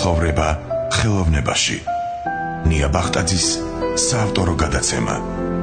ცხოვრება ხელოვნებაში. ნია ბახტაძის საავტორო გადაცემა.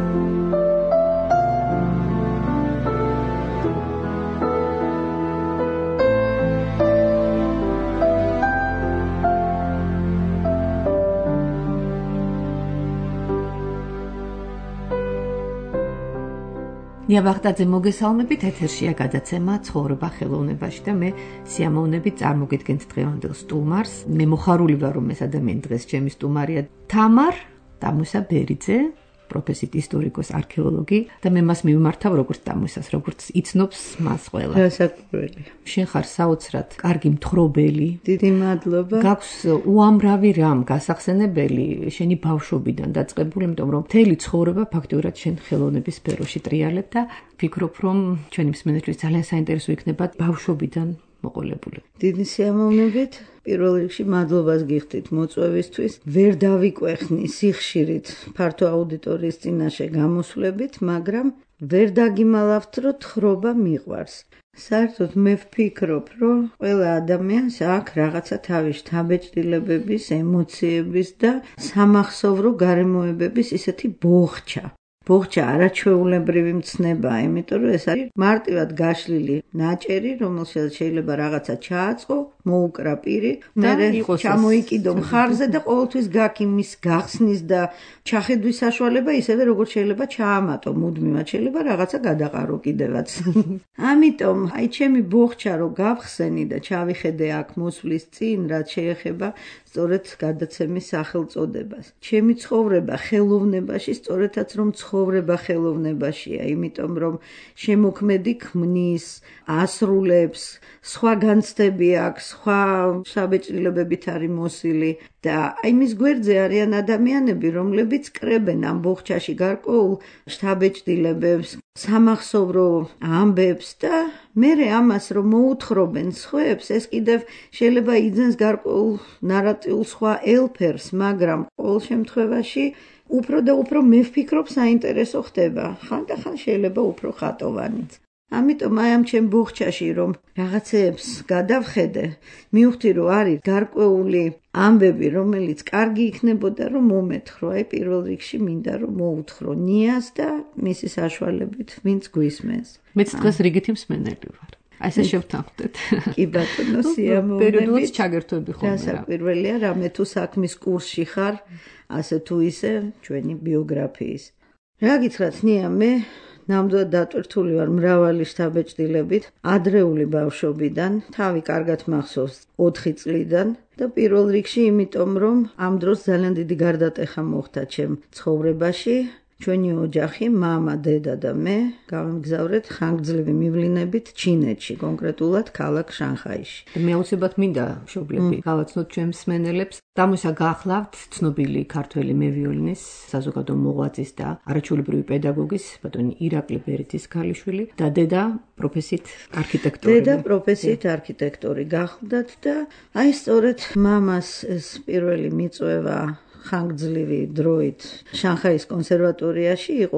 ნია ბახტაძე მოგესალმებით, ეთერშია გადაცემა ცხოვრება ხელოვნებაში და მე სიამოვნებით წარმოგიდგენთ დღევანდელ სტუმარს. მე მოხარული ვარ, რომ ეს ადამიანი დღეს ჩემი სტუმარია. თამარ დამუსა ბერიძე, პროფესიით ისტორიკოს, არქეოლოგი და მე მას მივმართავ როგორც დამუსას, როგორც იცნობს მას ყველა. გასაკვირველია. შენ ხარ საოცრად კარგი მთხრობელი. დიდი მადლობა. გაქვს უამრავი რამ გასახსენებელი შენი ბავშვობიდან დაწყებული, იმიტომ რომ მთელი ცხოვრება ფაქტიურად შენ ხელოვნების სფეროში ტრიალებ და ფიქრობ, რომ ჩვენი მსმენელთვის ძალიან საინტერესო იქნება ბავშვობიდან მოყოლებული. დიდი სიამოვნებით. პირველ რიგში მადლობას გიხდით მოწვევისთვის. ვერ დავიკვეხნი სიხშირით ფართო აუდიტორიის წინაშე გამოსვლებით, მაგრამ ვერ დაგიმალავთ, რომ თხრობა მიყვარს. საერთოდ მე ვფიქრობ, რომ ყველა ადამიანს აქვს რაღაცა თავის შთაბეჭდილებების, ემოციების და სამახსოვრო გარემოებების ისეთი ბოხჩა. ბოხჩა არაჩვეულებრივი მცნებაა, იმიტომ რომ ეს არის მარტივად გაშლილი ნაჭერი, რომელშიც შეიძლება რაღაცა ჩააწყო, მოუკრა პირი, მერე ჩამოიკიდო მხარზე და ყოველთვის გაქვს მის გახსნის და ჩახედვის საშუალება, ისევე როგორც შეიძლება ჩაამატო მუდმივად, შეიძლება რაღაცა გადაყარო კიდევაც. ამიტომ, აი ჩემი ბოხჩა რო გავხსენი და ჩავიხედე აქ მოსვლის წინ, რაც შეეხება სწორედ გადაცემის სახელწოდებას. ჩემი ცხოვრება ხელოვნებაში, სწორედაც რომ ცხოვრება ხელოვნებაშია, იმიტომ რომ შემოქმედი ქმნის, ასრულებს, სხვა განცდები აქვს, სხვა შთაბეჭდილებებით არის მოსილი და აი მის გვერდზე არიან ადამიანები, რომლებიც კრებენ ამ ბოხჩაში გარკვეულ შთაბეჭდილებებს, სამახსოვრო ამბებს და მერე ამას რომ მოუთხრობენ სხვებს, ეს კიდევ შეიძლება იძენს გარკვეულ ნარატიულ სხვა ელფერს, მაგრამ ყოველ შემთხვევაში უფრო და უფრო მე ვფიქრობ საინტერესო ხდება. ხანდახან შეიძლება უფრო ხატოვანიც. ამიტომ აი ამ ჩემ ბოხჩაში რომ რაღაცეებს გადავხედე, მივხვდი რომ არის გარკვეული ამბები, რომელიც კარგი იქნებოდა რომ მომეთქრო. აი პირველ რიგში მინდა რომ მოუთხოვრო ნიას და მისი საშუალებით ვინც გვისმენს. მეც დღეს რიგითი მსმენელი ვარ. აი ესე შევთანხმდეთ. კი ბატონო, სიამოვნებით. პერიოდულად ჩაგერთვები ხოლმე. გასაკვირველია, რამე თუ საქმის კურსში ხარ, ასე თუ ისე ჩვენი ბიოგრაფიის. რა გითხრათ, ნია, მე ნამდვილად დატვირთული ვარ მრავალი შთაბეჭდილებით, ადრეული ბავშვობიდან, თავი კარგად მახსოვს 4 წლიდან და პირველ რიგში იმიტომ, რომ ამ დროს ძალიან დიდი გარდატეხა მოხდა ჩემ ცხოვრებაში. ჩვენი ოჯახი, მამა, დედა და მე გავემგზავრეთ ხანგრძლივი მივლინებით ჩინეთში, კონკრეტულად ქალაქ შანხაიში. მე აუცილებლად მინდა მშობლები გავაცნოთ ჩვენ მსმენელებს. დამუსა გახლავთ ცნობილი ქართველი მევიოლინის, საზოგადო მოღვაწის და არაჩვეულებრივი პედაგოგის, ბატონი ირაკლი ბერიძის ქალიშვილი და დედა პროფესიით არქიტექტორი. დედა პროფესიით არქიტექტორი გახლდათ და აი სწორედ მამას ეს პირველი მიწვევა ხანგრძლივი დროით შანხაის კონსერვატორიაში იყო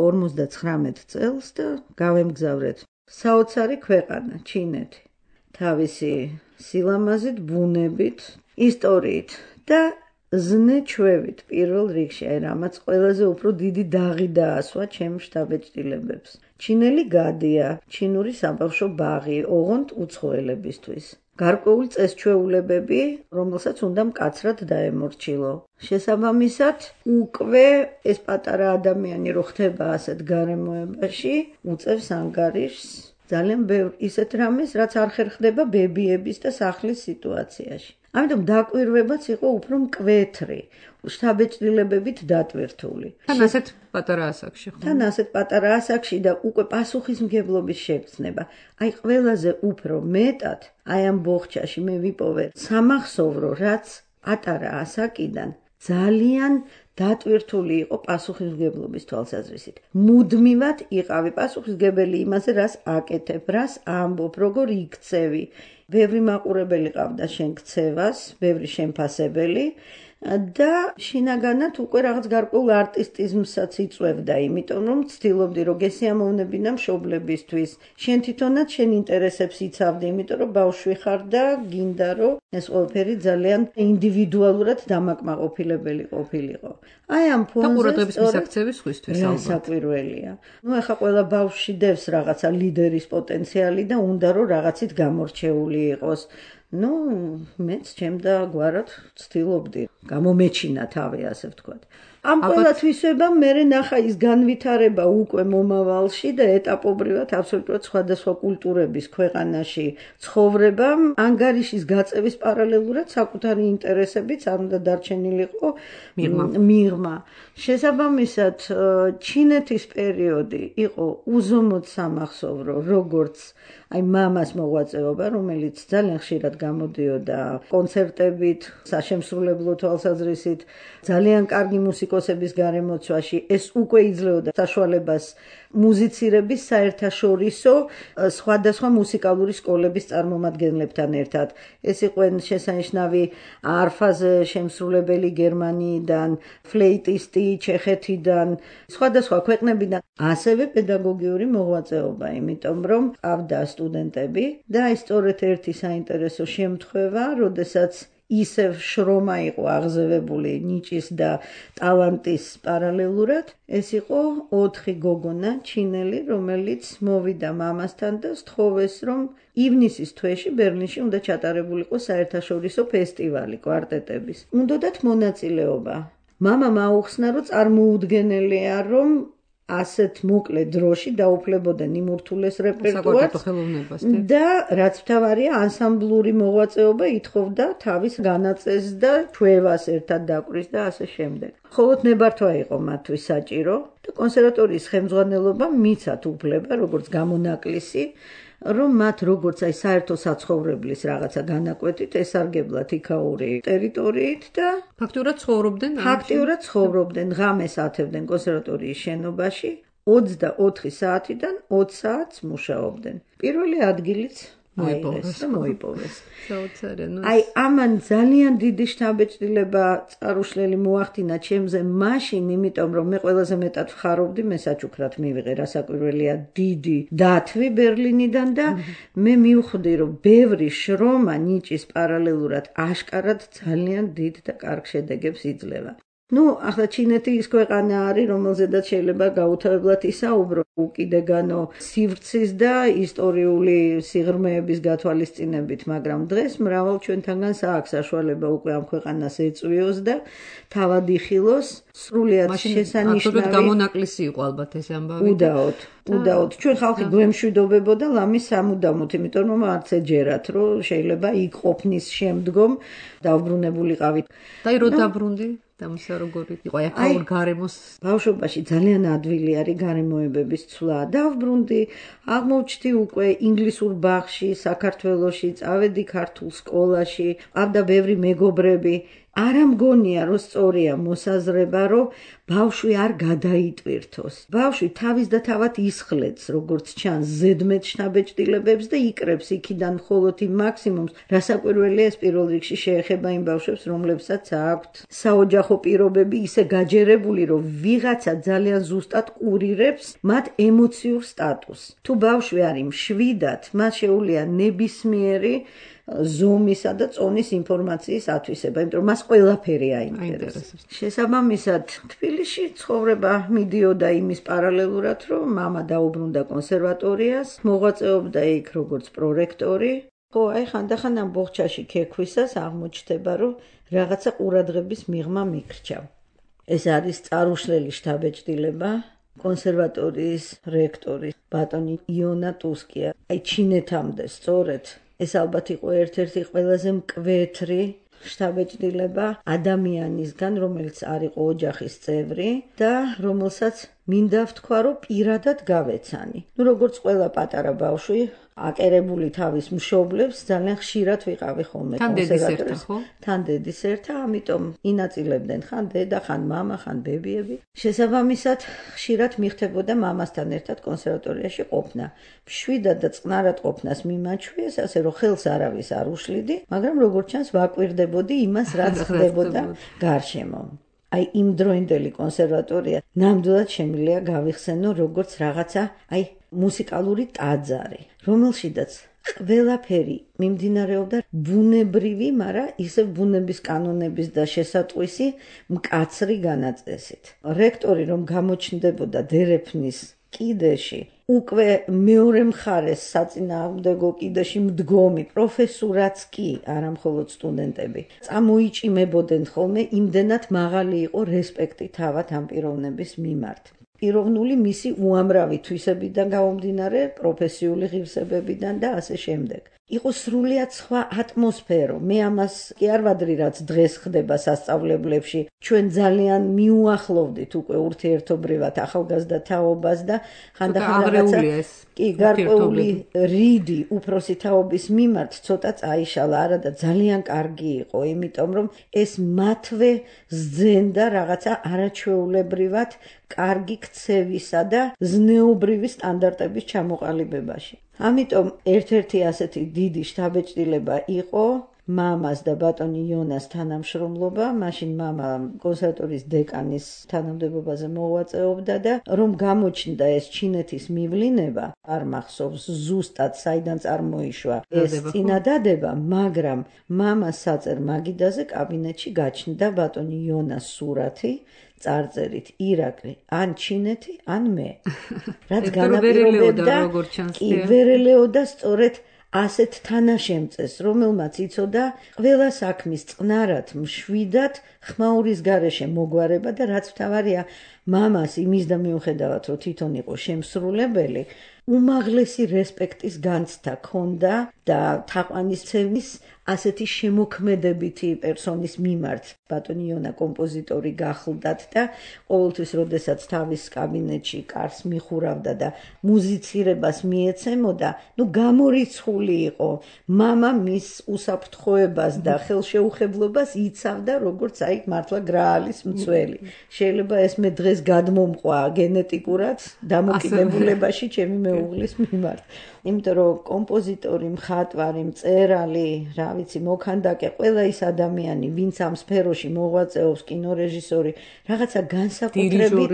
59 წელს და გავემგზავრეთ საოცარი ქვეყანა ჩინეთი. თავისი სილამაზით, ბუნებით, ისტორიით და ზნე-ჩვევით პირველ რიგში, აი რამაც ყველაზე უფრო დიდი დაღი დაასვა ჩემ შთაბეჭდილებებს. ჩინელი გადია, ჩინური საბავშვო ბაღი, ოღონდ უცხოელებისთვის. გარკვეული წესჩვეულებები, რომელსაც უნდა მკაცრად დაემორჩილო. შესაბამისად, უკვე ეს პატარა ადამიანი რო ხდება ასეთ გარემოებაში, უწევს ანგარიშს ძალიან ბევრ ისეთ რამეს, რაც არ ხერხდება ბებიების და სახლის სიტუაციაში. ამიტომ დაკვირვებაც იყო უფრო მკვეთრი, შთაბეჭდილებებით დატვირთული. თან ასეთ პატარა ასაკში ხო? თან ასეთ პატარა ასაკში და უკვე პასუხისმგებლობის შეგრძნება. აი ყველაზე უფრო მეტად აი ამ ბოხჩაში მე ვიპოვე სამახსოვრო, რაც პატარა ასაკიდან ძალიან დატვირთული იყო პასუხისმგებლობის თვალსაზრისით. მუდმივად იყავი პასუხისმგებელი იმაზე, რას აკეთებ, რას ამბობ, როგორ იქცევი. ბევრი მაყურებელი ყავდა შენ ქცევას, ბევრი შემფასებელი და შინაგანად უკვე რაღაც გარკვეულ არტისტიზმსაც იწვევდა, იმიტომ რომ ცდილობდი რომ გესიამოვნებინა მშობლებისთვის. შენ თვითონაც შენ ინტერესებს იცავდი, იმიტომ რომ ბავშვი ხარ და გინდა რომ ეს ყველაფერი ძალიან ინდივიდუალურად დამაკმაყოფილებელი ყოფილიყო. აი ამ ფონზე და ყურადღების მისაქცევი სხვისთვის ალბათ. საკვირველია. ახლა ყველა ბავშვი დევს რაღაცა ლიდერის პოტენციალი და უნდა რომ რაღაცით გამორჩეული იყოს. მეც ჩემდა გვარად ვცდილობდი გამომეჩინა თავი, ასე ვთქვათ. ამ ყველა თვისებამ მე ნახა ის განვითარება უკვე მომავალში და ეტაპობრივად აბსოლუტურად სხვადასხვა კულტურების ქვეყანაში ცხოვრებამ ანგარიშის გაწევის პარალელურად საკუთარი ინტერესებიც არ უნდა დარჩენილიყო მიღმა. შესაბამისად, ჩინეთის პერიოდი იყო უზომოდ სამახსოვრო, როგორც აი მამას მოღვაწეობა, რომელიც ძალიან ხშირად გამოდიოდა კონცერტებით, საშემსრულებლო თვალსაზრისით, ძალიან კარგი მუსიკოსების გარემოცვაში. ეს უკვე იძლეოდა საშუალებას მუზიცირების საერთაშორისო სხვადასხვა მუსიკალური სკოლების წარმომადგენლებთან ერთად. ეს იყვნენ შესანიშნავი არფაზე შემსრულებელი გერმანიიდან, ფლეიტისტი ჩეხეთიდან, სხვადასხვა ქვეყნებიდან, ასევე პედაგოგიური მოღვაწეობა, იმიტომ რომ ყავდა სტუდენტები და აი სწორედ ერთი საინტერესო შემთხვევა, როდესაც ისევ შრომა იყო აღზევებული ნიჭის და ტალანტის პარალელურად, ეს იყო 4 გოგონა ჩინელი, რომელიც მოვიდა მამასთან და სთხოვეს, რომ ივნისის თვეში ბერლინში უნდა ჩატარებულიყო საერთაშორისო ფესტივალი კვარტეტების. უნდათ მონაწილეობა. მამამ აუხსნა, რომ წარმოუდგენელია, რომ ასეთ მოკლე დროში დაუფლებოდნენ იმ ურთულეს რეპერტუარს და რაც მთავარია ანსამბლური მოღვაწეობა ითხოვდა თავის განაწესს და ჩვევას ერთად დაკვრის და ასე შემდეგ. მხოლოდ ნებართვა იყო მათთვის საჭირო და კონსერვატორიის ხელმძღვანელობამ მიცათ უფლება, როგორც გამონაკლისი, რომ მათ როგორც აი საერთო საცხოვრებლის რაღაცა განაკვეთით ესარგებლათ იქაური ტერიტორიით და ფაქტიურად ცხოვრობდნენ, ღამეს ათევდნენ კონსერვატორიის შენობაში, 24 საათიდან 20 საათს მუშაობდნენ. პირველი ადგილიც მოიპოვეს და მოიპოვეს. აი ამან ძალიან დიდი შთაბეჭდილება წარუშლელი მოახდინა ჩემზე მაშინ, იმიტომ რომ მე ყველაზე მეტად ვხარობდი, მე საჩუქრად მივიღე, რასაკვირველია, დიდი დათვი ბერლინიდან და მე მივხვდი, რომ ბევრი შრომა ნიჭის პარალელურად აშკარად ძალიან დიდ და კარგ შედეგებს იძლევა. ახლა ჩინეთი ის ქვეყანა არის, რომელზედაც შეიძლება გაუთავებლად ისაუბრო უკიდეგანო სივრცის და ისტორიული სიღრმეების გათვალისწინებით, მაგრამ დღეს მრავალ ჩვენთანგანს აქვს საშუალება უკვე ამ ქვეყანას ეწვიოს და თავად იხილოს სრულიად შესანიშნავი გამონაკლისი იყო ალბათ ეს ამბავი. უდაოდ ჩვენ ხალხი გვემშვიდობებოდა ლამის სამუდამოდ, იმიტომ რომ არც ეჯერათ, რომ შეიძლება იქ ყოფნის შემდგომ დავბრუნებულიყავით. და რო დაბრუნდი? დამსა როგორი იყო აქაურ გარემოს ბავშვობაში ძალიან ადვილი არის გარემოებების ცვლა. დავბრუნდი, აღმოჩნდი უკვე ინგლისურ ბაღში, საქართველოში, წავედი ქართულ სკოლაში, ყავდა ბევრი მეგობრები. არა მგონია, რომ სწორია მოსაზრება, რომ ბავშვი არ გადაიტვირთოს. ბავშვი თავის და თავად ისხლեց, როგორც ჩანს, ზედმეტ შთაბეჭდილებებს და იკრებს იქიდან მხოლოდ იმ მაქსიმუმს, რასაკვირველია ეს პირველ რიგში შეეხება იმ ბავშვებს, რომლებსაც აქვთ საოჯახო პირობები ისე გაჯერებული, რომ ვიღაცა ძალიან ზუსტად კურირებს მათ ემოციურ სტატუსს. თუ ბავშვი არის მშვიდად, მას შეუძლია ნებისმიერი ზომისა და წონის ინფორმაციის ათვისება, იმიტომ რომ მას ყველაფერი აინტერესებს. შესაბამისად, თბილისში ცხოვრება მიდიოდა იმის პარალელურად, რომ მამა დაუბრუნდა კონსერვატორიას, მოღვაწეობდა იქ როგორც პრორექტორი. აი ხანდახან ამ ბოხჩაში ქექვისას აღმოჩნდება, რომ რაღაცა ყურადღების მიღმა მიქრჩა. ეს არის წარუშლელი შთაბეჭდილება. კონსერვატორიის რექტორი ბატონი იონა ტუსკია. აი ჩინეთამდე სწორედ ეს ალბათ იყო ერთ-ერთი ყველაზე მკვეთრი შთაბეჭდილება ადამიანისგან, რომელიც არ იყო ოჯახის წევრი და რომელსაც მინდა ვთქვა, რომ პირადად გავეცანი. როგორც ყველა პატარა ბავშვი, აკერებული თავის მშობლებს ძალიან ხშირად ვიყავი ხოლმე კონსერვატორიაში. თან დედის ერთა, ამიტომ ინაწილებდნენ ხან დედა, ხან მამა, ხან ბებიები. შესაბამისად, ხშირად მიხდებოდა მამასთან ერთად კონსერვატორიაში ყოფნა. მშვიდად და წყნარად ყოფნას მიმაჩვიეს, ასე რომ ხელს არავის არ უშლიდი, მაგრამ როგორც ჩანს ვაკვირდებოდი იმას, რაც ხდებოდა გარშემო. აი იმდროინდელი კონსერვატორია ნამდვილად შემიძლია გავიხსენო როგორც რაღაცა მუსიკალური ტაძარი, რომელშიდაც ყველაფერი მიმდინარეობდა ბუნებრივი, მაგრამ ისევ ბუნების კანონების და შესატყვისი მკაცრი განაწესით. რექტორი რომ გამოჩნდებოდა დერეფნის კიდეში, უკვე მეორე მხარეს საწინააღმდეგო კიდეში მდგომი პროფესორაც კი, არა მხოლოდ სტუდენტები, წამოიჭიმებოდნენ ხოლმე, იმდენად მაღალი იყო რესპექტი თავად ამ პიროვნების მიმართ. პიროვნული მისი უამრავი თვისებიდან გამომდინარე, პროფესიული ღირსებებიდან და ასე შემდეგ. იყო სრულიად სხვა ატმოსფერო. მე ამას კი არ ვადრი, რაც დღეს ხდება სასწავლებლებში. ჩვენ ძალიან მიუახლოვდით უკვე ურთიერთობრივად ახალგაზრდა თაობას და ხანდახან რაღაცა კი გარკვეული რიდი უფროსი თაობის მიმართ ცოტა წაიშალა, არა და ძალიან კარგი იყო, იმიტომ რომ ეს მათვე ზძენდა რაღაცა არაჩვეულებრივად კარგი ქცევისა და ზნეობრივი სტანდარტების ჩამოყალიბებაში. ამიტომ ერთ-ერთი ასეთი დიდი შთაბეჭდილება იყო მამას და ბატონი იონას თანამშრომლობა. მაშინ მამა კონსერვატორიის დეკანის თანამდებობაზე მოღვაწეობდა და რომ გამოჩნდა ეს ჩინეთის მივლინება, არ მახსოვს ზუსტად საიდან წარმოიშვა ეს წინადადება, მაგრამ მამას საწერ მაგიდაზე კაბინეტში გაჩნდა ბატონი იონას სურათი, წარწერით ირაკლი, ან ჩინეთი, ან მე. რაც განაპირობებდა, კი ვერ ელეოდა სწორედ ასეთ თანაშემწეს, რომელმაც იცოდა ყველა საქმის წყნარად, მშვიდად, ხმაურის გარეშე მოგვარება და რაც მთავარია, მამას იმის და მიუხედავად, რომ თვითონ იყო შემსრულებელი, უმაღლესი რესპექტის განცდა ჰქონდა და თაყვანისცემის ასეთი შემოქმედებითი პერსონის მიმართ. ბატონი იონა კომპოზიტორი გახლდათ და ყოველთვის, როდესაც თავის კაბინეტში კარს მიხურავდა და მუზიცირებას მიეცემოდა, გამორიცხული იყო. მამა მის უსაფრთხოებას და ხელშეუხებლობას იცავდა, როგორც მართლა გრაალის მცველი. შეიძლება ეს მე დღეს გადმომყვა გენეტიკურად დამოკიდებულებაში ჩემი მეუღლის მიმართ. იმიტომ რომ კომპოზიტორი, მხატვარი, მწერალი, რა ვიცი, მოქანდაკე, ყველა ის ადამიანი, ვინც ამ სფეროში მოღვაწეობს, კინორეჟისორი, რაღაცა განსაკუთრებით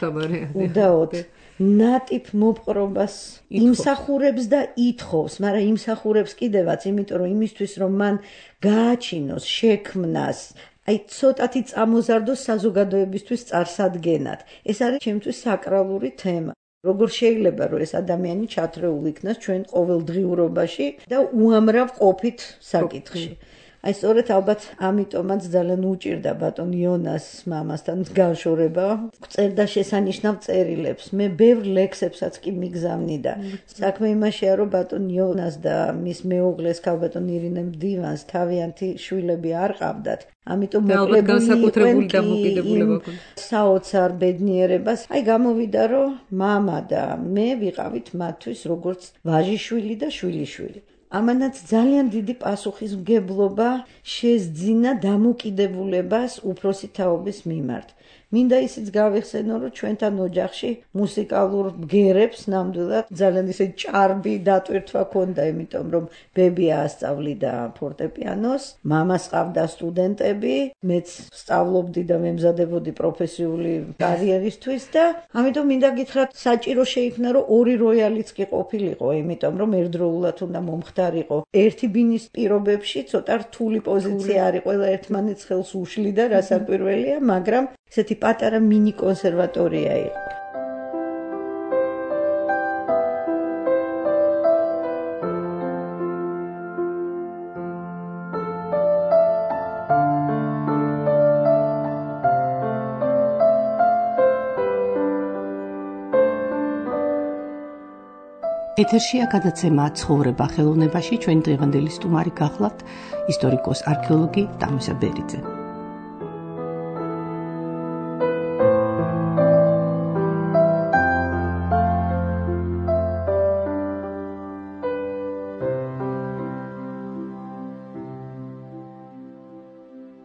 უდაოდ ნატიფ მოპყრობას იმსახურებს და ითხოვს, მაგრამ იმსახურებს კიდევაც, იმიტომ რომ იმისთვის, რომ მან გააჩინოს, შექმნას, ცოტათი წამოზარდოს საზოგადოებისთვის წარსადგენად. ეს არის ჩემთვის საკრალური თემა. როგორ შეიძლება, რომ ეს ადამიანი ჩათრეულ იქნას ჩვენ ყოველდღიურობაში და უამრავ ყოფით საკითხში. სწორედ ალბათ ამიტომაც ძალიან უჭირდა ბატონ იონას მამასთან განშორება. წერდა შესანიშნავ წერილებს. მე ბევრ ლექსებსაც კი მიგზავნი და საქმე იმაშია, რომ ბატონ იონას და მის მეუღლეს ქალბატონ ირინე მდივანს თავიანთი შვილები არ ყავდათ. ამიტომ განსაკუთრებული დამოკიდებულება ჰქონდა. საოცარ ბედნიერებას. გამოვიდა, რომ მამა და მე ვიყავით მათთვის როგორც ვაჟიშვილი და შვილიშვილი. ამანაც ძალიან დიდი პასუხისმგებლობა შესძინა დამოკიდებულებას უფროსი თაობის მიმართ. მინდა ისიც გავიხსენო, რომ ჩვენთან ოჯახში მუსიკალურ ბგერებს ნამდვილად ძალიან ისე ჭარბი დატვირთვა ჰქონდა, იმიტომ რომ ბებია ასწავლიდა ფორტეპიანოს, მამას ყავდა სტუდენტები, მეც სწავლობდი და მემზადებოდი პროფესიული კარიერისთვის და ამიტომ მინდა გითხრათ, საჭირო შეიქმნა, რომ ორი როიალიც კი ყოფილიყო, იმიტომ რომ ერთდროულად უნდა მომხდარიყო. ერთი ბინის პირობებში ცოტა რთული პოზიცია არის, ყველა ერთმანეთს ხელს უშლიდა, რასაკვირველია, მაგრამ ესეთი პატარა მინი კონსერვატორია იყო. ეთერშია გადაცემა ცხოვრება ხელოვნებაში. ჩვენ დღევანდელი სტუმარი გახლავთ ისტორიკოს არქეოლოგი დამისა ბერიძე.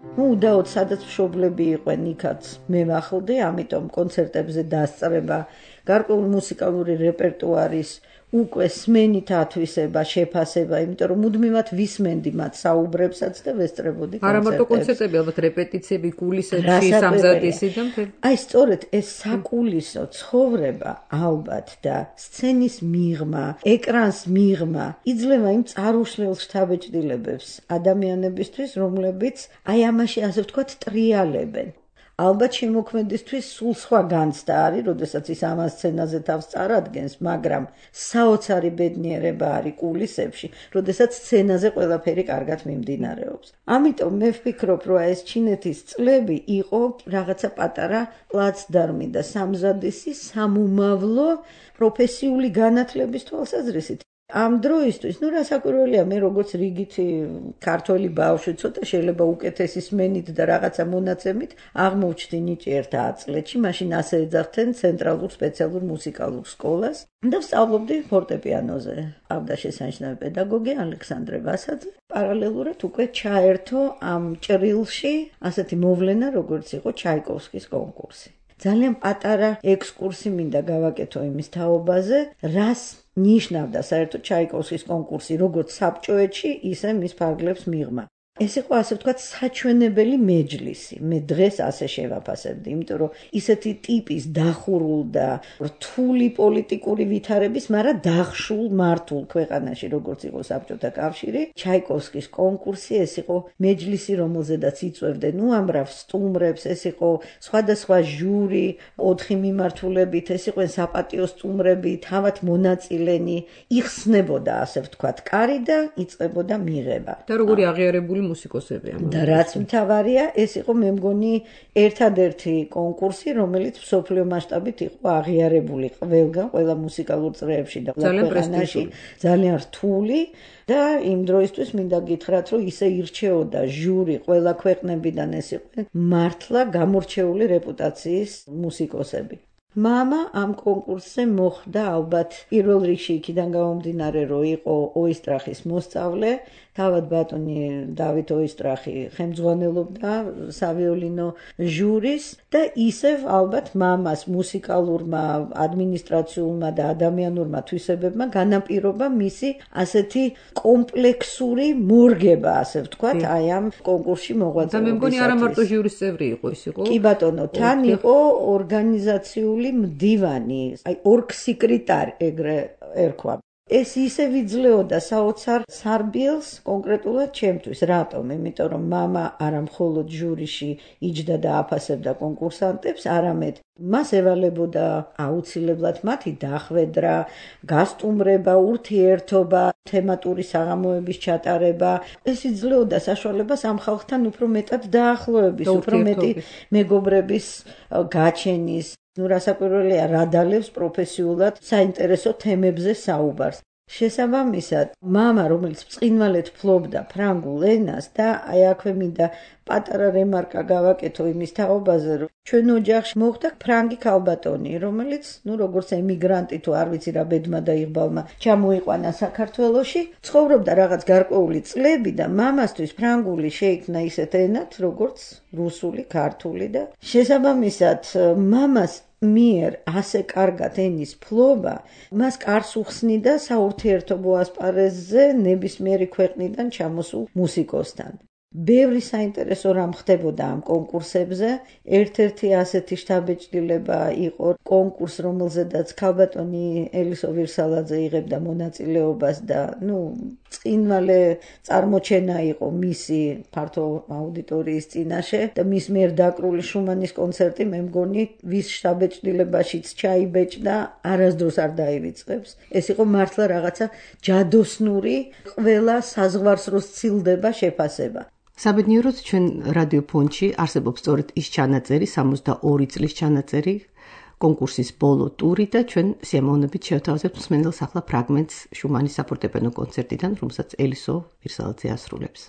უდაოდ სადაც მშობლები იყვენ, იქაც მე ვახლდი, ამიტომ კონცერტებზე დასწრება, გარკვეული მუსიკალური რეპერტუარის უკვე სმენით ათვისება, შეფასება, იმიტომ რომ მუდმივად ვისმენდი მათ საუბრებსაც და ვესწრებოდი კონცერტებს. არა მარტო კონცერტები, ალბათ რეპეტიციები, კულისებში, სამზადისი და მთელი. აი, სწორედ ეს საკულისო ცხოვრება ალბათ და სცენის მიღმა, ეკრანს მიღმა იძლევა იმ წარუშლელ შთაბეჭდილებებს ადამიანებისთვის, რომლებიც აი ამაში ასე ვთქვათ ტრიალებენ. ალბათ შემოქმედისთვის სულ სხვა განცდა არის, როდესაც ის ამ სცენაზე თავს წარადგენს, მაგრამ საოცარი ბედნიერება არის კულისებში, როდესაც სცენაზე ყველაფერი კარგად მიმდინარეობს. ამიტომ მე ვფიქრობ, რომ ეს ჩინეთის წლები იყო რაღაცა პატარა პლაცდარმი და სამზადისი სამომავლო პროფესიული განათლების თვალსაზრისით. ამ დროისთვის, რასაკვირველია, მე როგორც რიგითი ქართველი ბავშვი, ცოტა შეიძლება უკეთესი სმენით და რაღაცა მონაცემით აღმოჩნდი ნიჭი ერთ აწლეთში, მაშინ ასე ეძახდნენ ცენტრალურ სპეციალურ მუსიკალურ სკოლას და ვსწავლობდი ფორტეპიანოზე. ყავდა შესანიშნავი პედაგოგი ალექსანდრე ვასაძე. პარალელურად უკვე ჩაერთო ამ ჭრილში ასეთი მოვლენა, როგორც იყო ჩაიკოვსკის კონკურსი. ძალიან პატარა ექსკურსი მინდა გავაკეთო იმის თაობაზე, რას ნიშნავდა საერთოდ ჩაიკოვსკის კონკურსი, როგორც საბჭოეთში, ისე მის ფარგლებს მიღმა. ეს იყო ასე ვთქვათ საჩვენებელი მეჯლისი. მე დღეს ასე შევაფასებდი, იმიტომ რომ ისეთი ტიპის დახურულ და რთული პოლიტიკური ვითარების, მაგრამ დახშულ მართულ ქვეყანაში, როგორც იყო საბჭოთა კავშირი, ჩაიკოვსკის კონკურსი, ეს იყო მეჯლისი, რომელზედაც იწვევდნენ უამრავ სტუმრებს, ეს იყო სხვადასხვა ჟური, 4 მიმართულებით, ეს იყვნენ საპატიო სტუმრები, თავად მონაწილენი, იხსნებოდა ასე ვთქვათ კარი და იწყებოდა მიღება. და როგორი აღიარებული მუსიკოსები ამ. და რაც მთავარია, ეს იყო მე მგონი ერთადერთი კონკურსი, რომელიც მსოფლიო მასშტაბით იყო აღიარებული ყველგან, ყველა მუსიკალურ წრეებში და ქვეყანაში, ძალიან რთული და იმ დროისთვის მინდა გითხრათ, რომ ისე ირჩეოდა ჟური ყველა ქვეყნებიდან, ეს იყვნენ მართლა გამორჩეული რეპუტაციის მუსიკოსები. მამა ამ კონკურსზე მოხვდა ალბათ პირველ რიგში იქიდან გამომდინარე, რომ იყო ოისტრახის მოსწავლე, თავად ბატონი დავით ოისტრახი ხელმძღვანელობდა სავიოლინო ჟურის და ისევ ალბათ მამას მუსიკალურმა, ადმინისტრაციულმა და ადამიანურმა თვისებებმა განაპირობა მისი ასეთი კომპლექსური მორგება, ასე ვთქვათ, აი ამ კონკურსში მოღვაწეობისათვის. და მე მგონი არა მარტო ჟურის წევრი იყო, ის იყო. კი ბატონო, თან იყო ორგანიზაციული მდივანი, აი ორგსიკრეტარი ეგრე ერქვა. ეს ისე ვიძლეოდა საოცარ სარბიელს კონკრეტულად ჩემთვის. რატომ? იმიტომ რომ მამა არა მხოლოდ ჟურიში იჯდა და აფასებდა კონკურსანტებს, არამედ მას ევალებოდა აუცილებლად მათი დახვედრა, გასტუმრება, ურთიერთობა, თემატური საღამოების ჩატარება. ეს იძლეოდა საშუალებას ამ ხალხთან უფრო მეტად დაახლოების, უფრო მეტი მეგობრების გაჩენის. რასაკვირველია, რადალევს პროფესიულად საინტერესო თემებზე საუბარს. შესაბამისად, მამა, რომელიც ბრწყინვალედ ფლობდა ფრანგულ ენას და აი აქვე მინდა პატარა რემარკა გავაკეთო იმის თაობაზე, რომ ჩვენ ოჯახში მოხდა ფრანგი ქალბატონი, რომელიც, როგორც ემიგრანტი თუ არ ვიცი რა ბედმა და იღბალმა ჩამოიყვანა საქართველოში, ცხოვრობდა რაღაც გარკვეული წლები და მამასთვის ფრანგული შეიქმნა ისეთ ენად, როგორც რუსული, ქართული და შესაბამისად, მამას მიერ ასე კარგად ენის ფლობა, მას კარს უხსნიდა საურთიერთობო ასპარეზზე ნებისმიერი ქვეყნიდან ჩამოსულ მუსიკოსთან. ბევრი საინტერესო რამ ხდებოდა ამ კონკურსებზე. ერთ-ერთი ასეთი შთაბეჭდილება იყო კონკურს, რომელზედაც ქალბატონი ელისო ვირსალაძე იღებდა მონაწილეობას და, ბრწყინვალე წარმოჩენა იყო მისი ფართო აუდიტორიის წინაშე და მის მიერ დაკრული შუმანის კონცერტი, მე მგონი, ვის შთაბეჭდილებაშიც ჩაიბეჭდა, არასდროს არ დაივიწყებს. ეს იყო მართლა რაღაცა ჯადოსნური, ყველა საზღვარს რო სცილდება შეფასება. საბედნიეროდ ჩვენ რადიო ფონდში არსებობს სწორედ ის ჩანაწერი, 62 წლის ჩანაწერი, კონკურსის ბოლო ტური და ჩვენ სიამოვნებით შევთავაზებთ მსმენელს ახლა ფრაგმენტს შუმანის საფორტეპიანო კონცერტიდან, რომელსაც ელისო ვირსალაძე ასრულებს.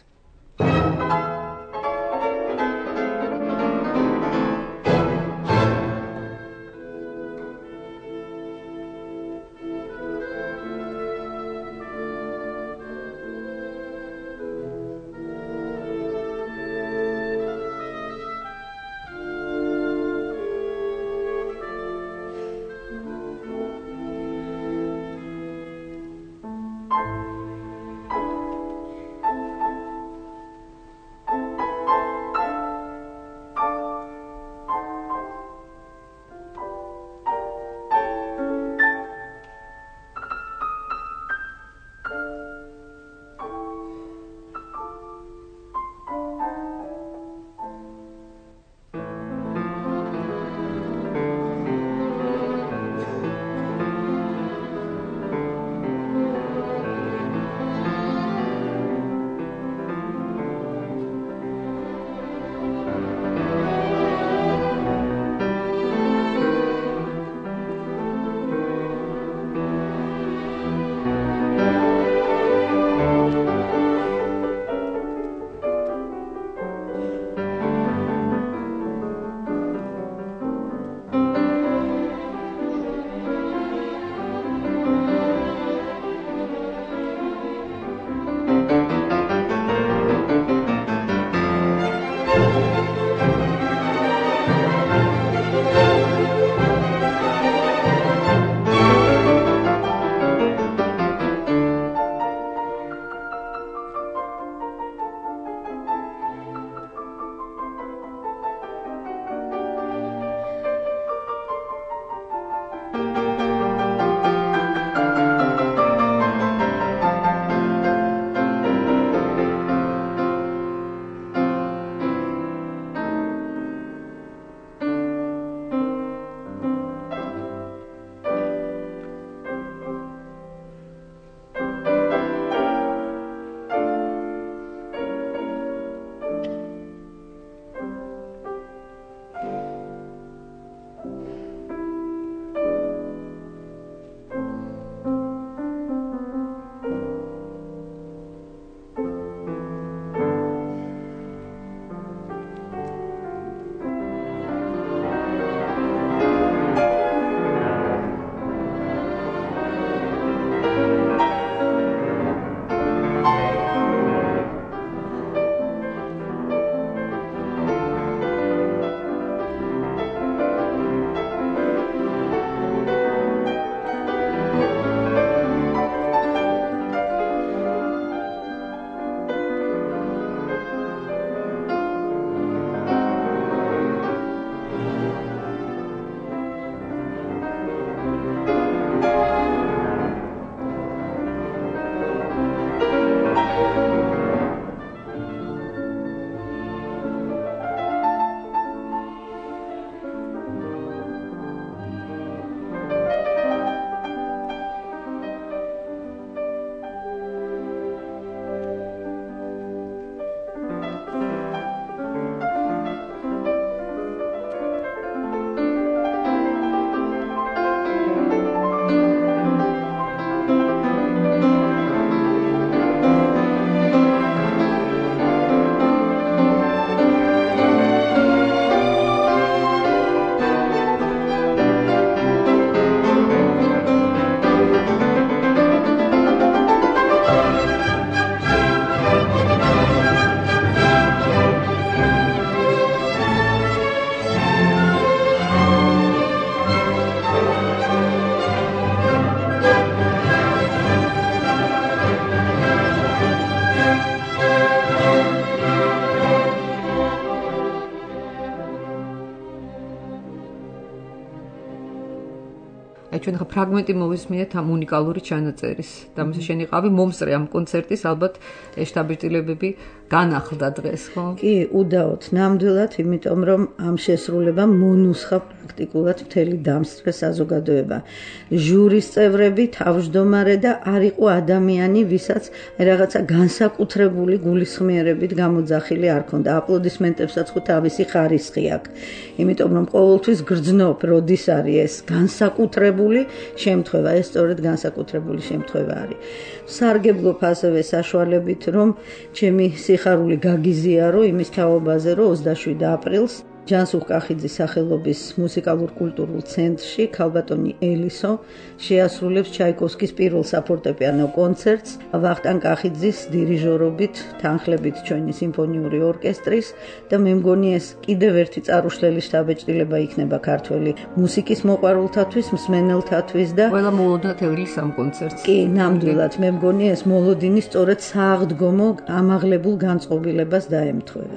ჩვენ ხა ფრაგმენტი მოვისმინეთ ამ უნიკალური ჩანაწერის. და მე შენიყავი მომსწრე ამ კონცერტის, ალბათ შტაბ-ბილეთები განახლდა დღეს, ხო? კი, უდაოდ, ნამდვილად, იმიტომ რომ ამ შესრულებამ მონუსხა პრაქტიკულად მთელი დამსწრე საზოგადოება. ჟურის წევრები, თავმჯდომარე და არ იყო ადამიანი, ვისაც რაღაცა განსაკუთრებული გულისხმიერებით გამოძახილი არ ქონდა. აპლოდისმენტებსაც ხო თავისი ხარისხი აქვს. იმიტომ რომ ყოველთვის გრძნობ, როდის არის ეს განსაკუთრებული შემთხვევა, ეს სწორედ განსაკუთრებული შემთხვევა არის. სარგებლობ ასევე საშუალებით, რომ ჩემი სიხარული გაგიზიარო იმის თაობაზე, რომ 27 აპრილს ჯანსუღ კახიძის სახელობის მუსიკალურ-კულტურულ ცენტრში ქალბატონი ელისო შეასრულებს ჩაიკოვსკის პირველ საფორტეპიანო კონცერტს ვახტანგ კახიძის დირიჟორობით, თანხლებით ჩვენი სიმფონიური ორკესტრის და მე მგონი ეს კიდევ ერთი წარუშლელი შთაბეჭდილება იქნება ქართველი მუსიკის მოყვარულთათვის, მსმენელთათვის და ყველა მოლოდნად ელისს ამ კონცერტს. კი, ნამდვილად, მე მგონი ეს მოლოდინი სწორედ სააღდგომო ამაღლებულ განწყობილებას დაემთხვევა.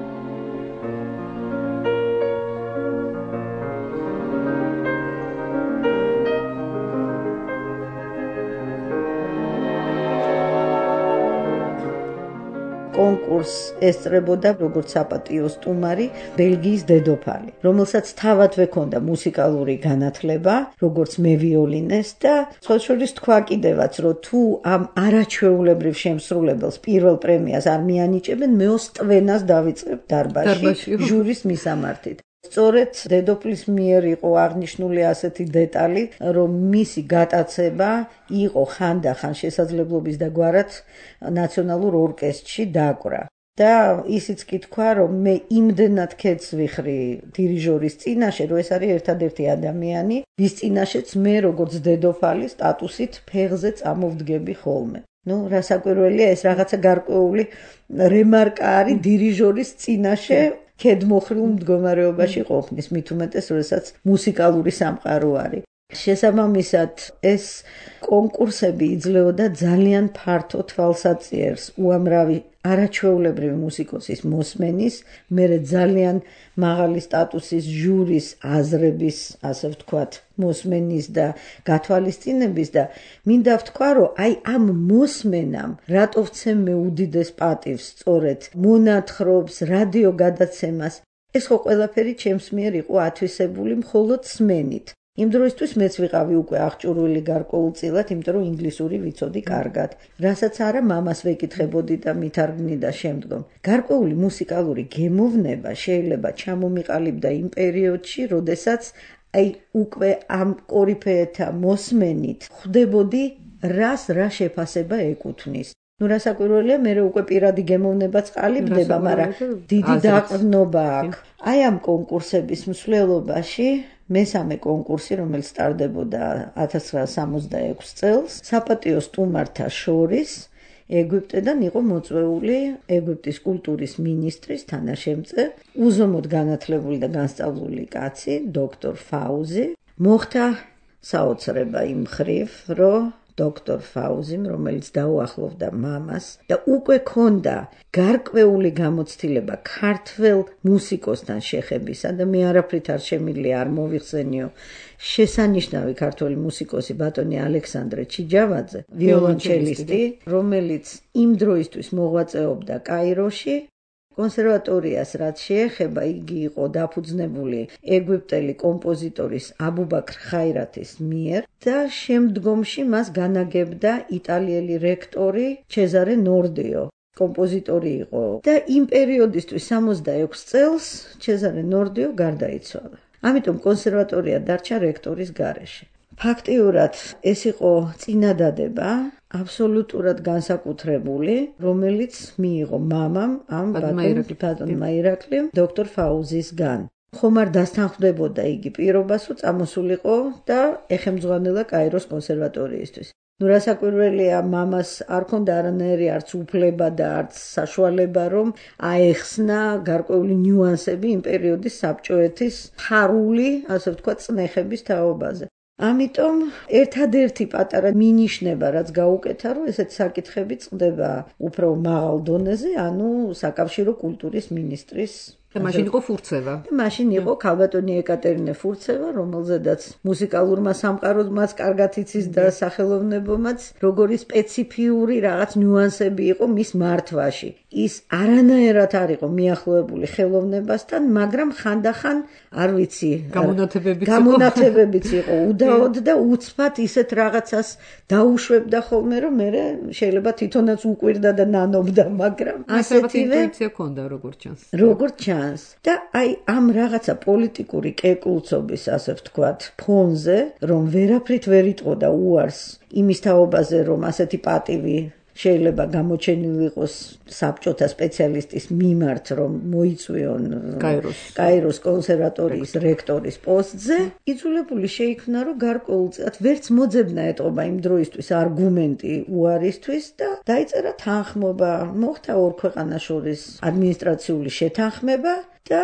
კონკურსს ესწრებოდა როგორც საპატიო სტუმარი ბელგიის დედოფალი, რომელსაც თავადვე ჰქონდა მუსიკალური განათლება, როგორც მევიოლინეს და სხვა შორის თქვა კიდევაც, რომ თუ ამ არაჩვეულებრივ შემსრულებელს პირველ პრემიას არ მიანიჭებენ, მეოსტვენას დავიწყებ დარბაზში ჟურის მისამართით. სწორედ დედოფლის მიერ იყო აღნიშნული ასეთი დეტალი, რომ მისი გატაცება იყო ხანდახან შესაძლებლობის და გვარად ნაციონალურ ორკესტრში დაკვრა. და ისიც კი თქვა, რომ მე იმდენად ქედს ვიხრი დირიჟორის წინაშე, რომ ეს არის ერთადერთი ადამიანი, ვის წინაშეც მე როგორც დედოფალი სტატუსით ფეხზე წამოვდგები ხოლმე. რა საკვირველია, ეს რაღაცა გარკვეული რემარკა არის დირიჟორის წინაშე ქედმოხრილ მდგომარეობაში ყოფნის, მით უმეტეს, როდესაც მუსიკალური სამყარო არის. შესაბამისად, ეს კონკურსები იძლეოდა ძალიან ფართო თვალსაწიერს უამრავი არაჩვეულებრივი მუსიკოსის მოსმენის, მერე ძალიან მაღალი სტატუსის ჟურის აზრების, ასე ვთქვათ, მოსმენის და გათვალისწინების და მინდა ვთქვა, რომ აი ამ მოსმენამ რატო ვცემ მე უდიდეს პატივს სწორედ მონათხრობს, რადიო გადაცემას, ეს ხო ყველაფერი ჩემს მიერ იყო ათვისებული მხოლოდ სმენით. იმ დროისთვის მეც ვიყავი უკვე აღჭურვილი გარკვეულწილად, იმიტომ რომ ინგლისური ვიცოდი კარგად. რასაც არა მამას ვეკითხებოდი და მითარგმნიდა შემდგომ. გარკვეული მუსიკალური გემოვნება შეიძლება ჩამომიყალიბდა იმ პერიოდში, როდესაც აი უკვე ამ კორიფეეთა მოსმენით ხვდებოდი, რა შეფასება ეკუთვნის. რა საკვირველია, მე უკვე პირადი გემოვნებაც ყალიბდება, მაგრამ დიდი დაყრდნობა აქვს. აი ამ კონკურსების მსვლელობაში მესამე კონკურსი, რომელიც სტარდებოდა 1966 წელს, საპატიო სტუმართა შორის ეგვიპტედან იყო მოწვეული ეგვიპტის კულტურის მინისტრის თანაშემწე, უზომოდ განათლებული და განსწავლული კაცი, დოქტორ ფაუზი. მოხდა საოცრება იმ მხრივ, რომ დოქტორ ფაუზიმ, რომელიც დაუახლოვდა მამას და უკვე ქონდა გარკვეული გამოცდილება ქართველ მუსიკოსთან შეხებისა და მე არაფრით არ შემიძლია არ მოვიხსენიო შესანიშნავი ქართველი მუსიკოსი ბატონი ალექსანდრე ჩიჯავაძე, ვიოლონჩელისტი, რომელიც იმ დროისთვის მოღვაწეობდა კაიროში. კონსერვატორიას რაც შეეხება, იგი იყო დაფუძნებული ეგვიპტელი კომპოზიტორის აბუბაქრ ხაირათის მიერ და შემდგომში მას განაგებდა იტალიელი რექტორი ჩეზარე ნორდიო. კომპოზიტორი იყო და იმ პერიოდისთვის 66 წელს ჩეზარე ნორდიო გარდაიცვალა. ამიტომ კონსერვატორია დარჩა რექტორის გარეშე. ფაქტიურად ეს იყო წინადადება აბსოლუტურად განსაკუთრებული, რომელიც მიიღო მამამ ამ ბატონმა ირაკლიმ დოქტორ ფაუზისგან. ხომ არ დასთანხმდებოდა იგი პირობას, რომ წამოსულიყო და ეხემძღვანელა კაიროს კონსერვატორიისთვის. რა საკვირველია, მამას არ ქონდა არანაირი არც უფლება და არც საშუალება, რომ აეხსნა გარკვეული ნიუანსები იმ პერიოდის საბჭოეთის ფარული, ასე ვთქვათ, წნეხების თაობაზე. ამიტომ ერთადერთი პატარა მინიშნება, რაც გაუკეთა, რომ ესეთ საკითხები წყდება უფრო მაღალ დონეზე, ანუ საკავშირო კულტურის მინისტრის მაშინ იყო ფურცევა. მაშინ იყო ქალბატონი ეკატერინე ფურცევა, რომელზედაც მუსიკალურმა სამყარომაც კარგად იცის და სახელოვნებომაც, როგორი სპეციფიური რაღაც ნიუანსები იყო მის მართვაში. ის არანაირად არ იყო მიახლოებული ხელოვნებასთან, მაგრამ ხანდახან, არ ვიცი, გამონათებებიც იყო უდაოდ და უცბად ისეთ რაღაცას დაუშვებდა ხოლმე, რომ მე შეიძლება თვითონაც უკვირდა და ნანობდა, მაგრამ ასეთივე ინტუიცია ჰქონდა, როგორც ჩანს. და აი ამ რაღაცა პოლიტიკური კეკლუცობის, ასე ვთქვათ, ფონზე, რომ ვერაფრით ვერ იტყოდა უარს იმის თაობაზე, რომ ასეთი პატივი შეიძლება გამოჩენილი იყოს საბჭოთა სპეციალისტის მიმართ, რომ მოიწვიონ კაიროს კონსერვატორიის რექტორის პოსტზე, იძულებული შეიქმნა, რომ გარკვეულწილად ვერც მოძებნა ეტყობა იმ დროისთვის არგუმენტი უარისთვის და დაიწერა თანხმობა, მოხდა ორ ქვეყანას შორის ადმინისტრაციული შეთანხმება და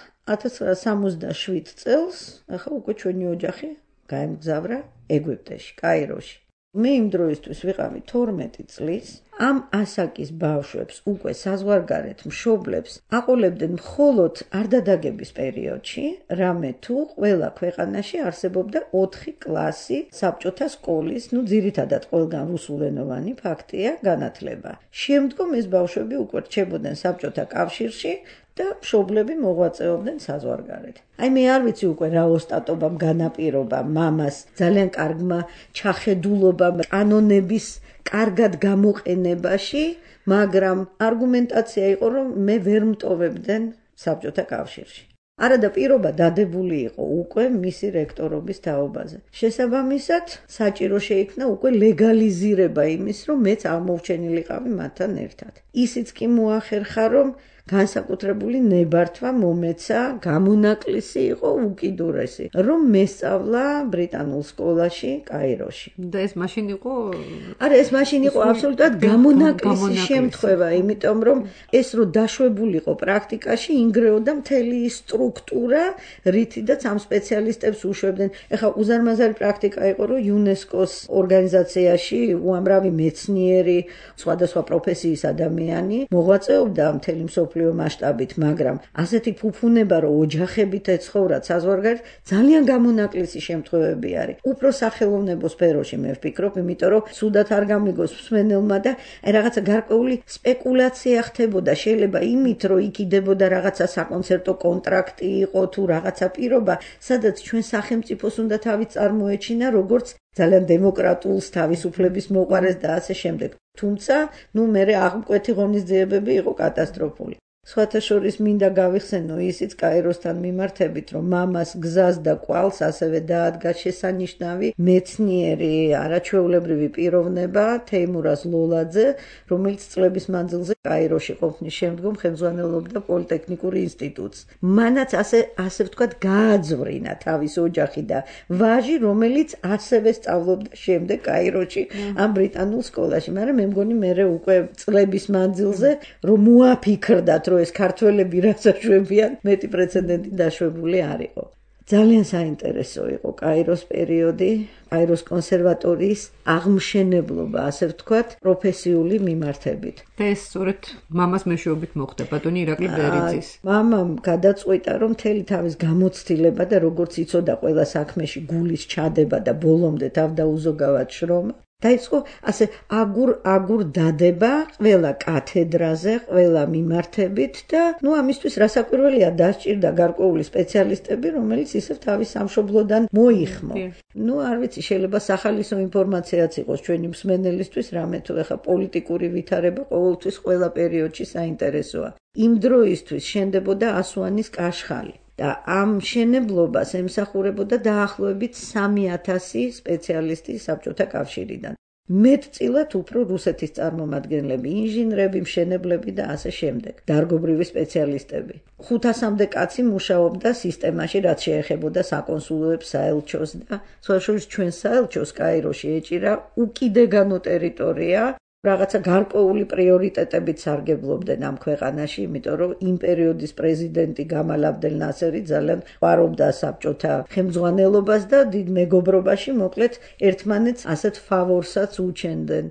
1967 წელს, ახლა უკვე ჩვენი ოჯახი გაემგზავრა ეგვიპტეში, კაიროში. მე იმ დროისთვის ვიყავი 12 წლის, ამ ასაკის ბავშვებს უკვე საზღვარგარეთ მშობლებს აყოლებდნენ მხოლოდ არდადაგების პერიოდში, რამე თუ ყველა ქვეყანაში არსებობდა 4 კლასი საბჭოთა სკოლის, ძირითადად ყველგან რუსულენოვანი ფაქტია, განათლება. შემდგომ ეს ბავშვები უკვე რჩებოდნენ საბჭოთა კავშირში და მშობლები მოღვაწეობდნენ საზღვარგარეთ. აი მე არ ვიცი უკვე რა ოსტატობამ განაპირობა მამას ძალიან კარგმა ჩახედულობამ კანონების კარგად გამოყენებაში, მაგრამ არგუმენტაცია იყო, რომ მე ვერ მტოვებდნენ საბჭოთა კავშირში. არა და პირობა დადებული იყო უკვე მისი რექტორობის თაობაზე. შესაბამისად, საჭირო შეიქმნა უკვე ლეგალიზირება იმის, რომ მეც აღმოჩენილიყავი მათთან ერთად. ისიც კი მოახერხა, რომ განსაკუთრებული ნებართვა მომეცა, გამონაკლისი იყო უკიდურესი, რომ მესწავლა ბრიტანულ სკოლაში, კაიროში. და ეს მაშინ იყო? არა, ეს მაშინ იყო აბსოლუტურად გამონაკლისი შემთხვევა, იმიტომ რომ ეს რო დაშვებულიყო პრაქტიკაში, ინგრეოდა მთელი სტრუქტურა, რითიდაც ამ სპეციალისტებს უშვებდნენ. ეხლა უზარმაზარი პრაქტიკა იყო, რომ იუნესკოს ორგანიზაციაში უამრავი მეცნიერი, სხვადასხვა პროფესიის ადამიანი მოღვაწეობდა მთელი მსოფლიო მასშტაბით, მაგრამ ასეთი ფუფუნება, რომ ოჯახებით ეცხოვრათ საზღვარგარეთ, ძალიან გამონაკლისი შემთხვევები არის. უფრო სახელოვნებო სფეროში მე ვფიქრობ, იმიტომ რომ სუდათ არ გამიგოს მსმენელმა და რაღაცა გარკვეული სპეკულაცია ხდებოდა, შეიძლება იმით, რომ იქიდებოდა რაღაცა საკონცერტო კონტრაქტი იყო თუ რაღაცა პირობა, სადაც ჩვენ სახელმწიფოს უნდა თავი წარმოეჩინა, როგორც ძალიან დემოკრატულს, თავისუფლების მოყვარეს და ასე შემდეგ. თუმცა, მერე აღმკვეთი ღონისძიებები იყო კატასტროფული. სხვათა შორის მინდა გავიხსენო ისიც კაიროსთან მიმართებით, რომ მამას გზას და კვალს ასევე დაადგა შესანიშნავი მეცნიერი არაჩვეულებრივი პიროვნება თეიმურაზ ლოლაძე, რომელიც წლების მანძილზე კაიროში ყოფნის შემდგომ ხელმძღვანელობდა პოლიტექნიკურ ინსტიტუტს. მანაც ასე ვთქვათ გააძვრინა თავის ოჯახი და ვაჟი, რომელიც ასევე სწავლობდა შემდეგ კაიროში ამ ბრიტანულ სკოლაში, მაგრამ მე მგონი მერე უკვე წლების მანძილზე რომ მოაფიქრდათ, რომ ეს ქართველები რასაშვებიან, მეტი პრეცედენტი დაშვებული არ იყო. ძალიან საინტერესო იყო კაიროს პერიოდი, კაიროს კონსერვატორიის აღმშენებლობა, ასე ვთქვათ, პროფესიული მიმართებით. და ეს სწორედ მამას მეშვეობით მოხდა, ბატონი ირაკლი ბერიძის. მამამ გადაწყვიტა, რომ მთელი თავის გამოცდილება და როგორც იცოდა ყველა საქმეში გულის ჩადება და ბოლომდე თავდაუზოგავად შრომა, დაიწყო ასე აგურ დადება ყველა კათედრაზე, ყველა მიმართებით და ამისთვის რასაკვირველია დასჭირდა გარკვეული სპეციალისტები, რომელიც ისევ თავის სამშობლოდან მოიხმო. არ ვიცი, შეიძლება სახალისო ინფორმაციაც იყოს ჩვენი მსმენელისთვის, რამე თუ ეხა პოლიტიკური ვითარება ყოველთვის ყველა პერიოდში საინტერესოა. იმ დროისთვის შენდებოდა ასუანის კაშხალი. და ამ მშენებლობას ემსახურებოდა დაახლოებით 3000 სპეციალისტი საბჭოთა კავშირიდან. მეტწილად უფრო რუსეთის წარმომადგენლები, ინჟინრები, მშენებლები და ასე შემდეგ, დარგობრივი სპეციალისტები. 500-მდე კაცი მუშაობდა სისტემაში, რაც შეეხებოდა საკონსულოებს, საელჩოს და სხვა შორის ჩვენ საელჩოს კაიროში ეჭირა უკიდეგანო ტერიტორია, რაღაცა გარკვეული პრიორიტეტებით სარგებლობდნენ ამ ქვეყანაში, იმიტომ რომ იმ პერიოდის პრეზიდენტი გამალ აბდელ ნასერი ძალიან ყვარობდა საბჭოთა ხელმძღვანელობას და დიდ მეგობრობაში, მოკლედ ერთმანეთს ასეთ ფავორსაც უჩენდნენ.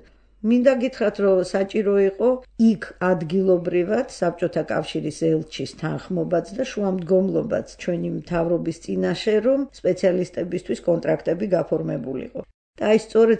მინდა გითხრათ, რომ საჭირო იყო იქ ადგილობრივად საბჭოთა კავშირის ელჩის თანხმობაც და შუამდგომლობაც ჩვენი მთავრობის წინაშე, რომ სპეციალისტებისთვის კონტრაქტები გაფორმებულიყო. და აი სწორედ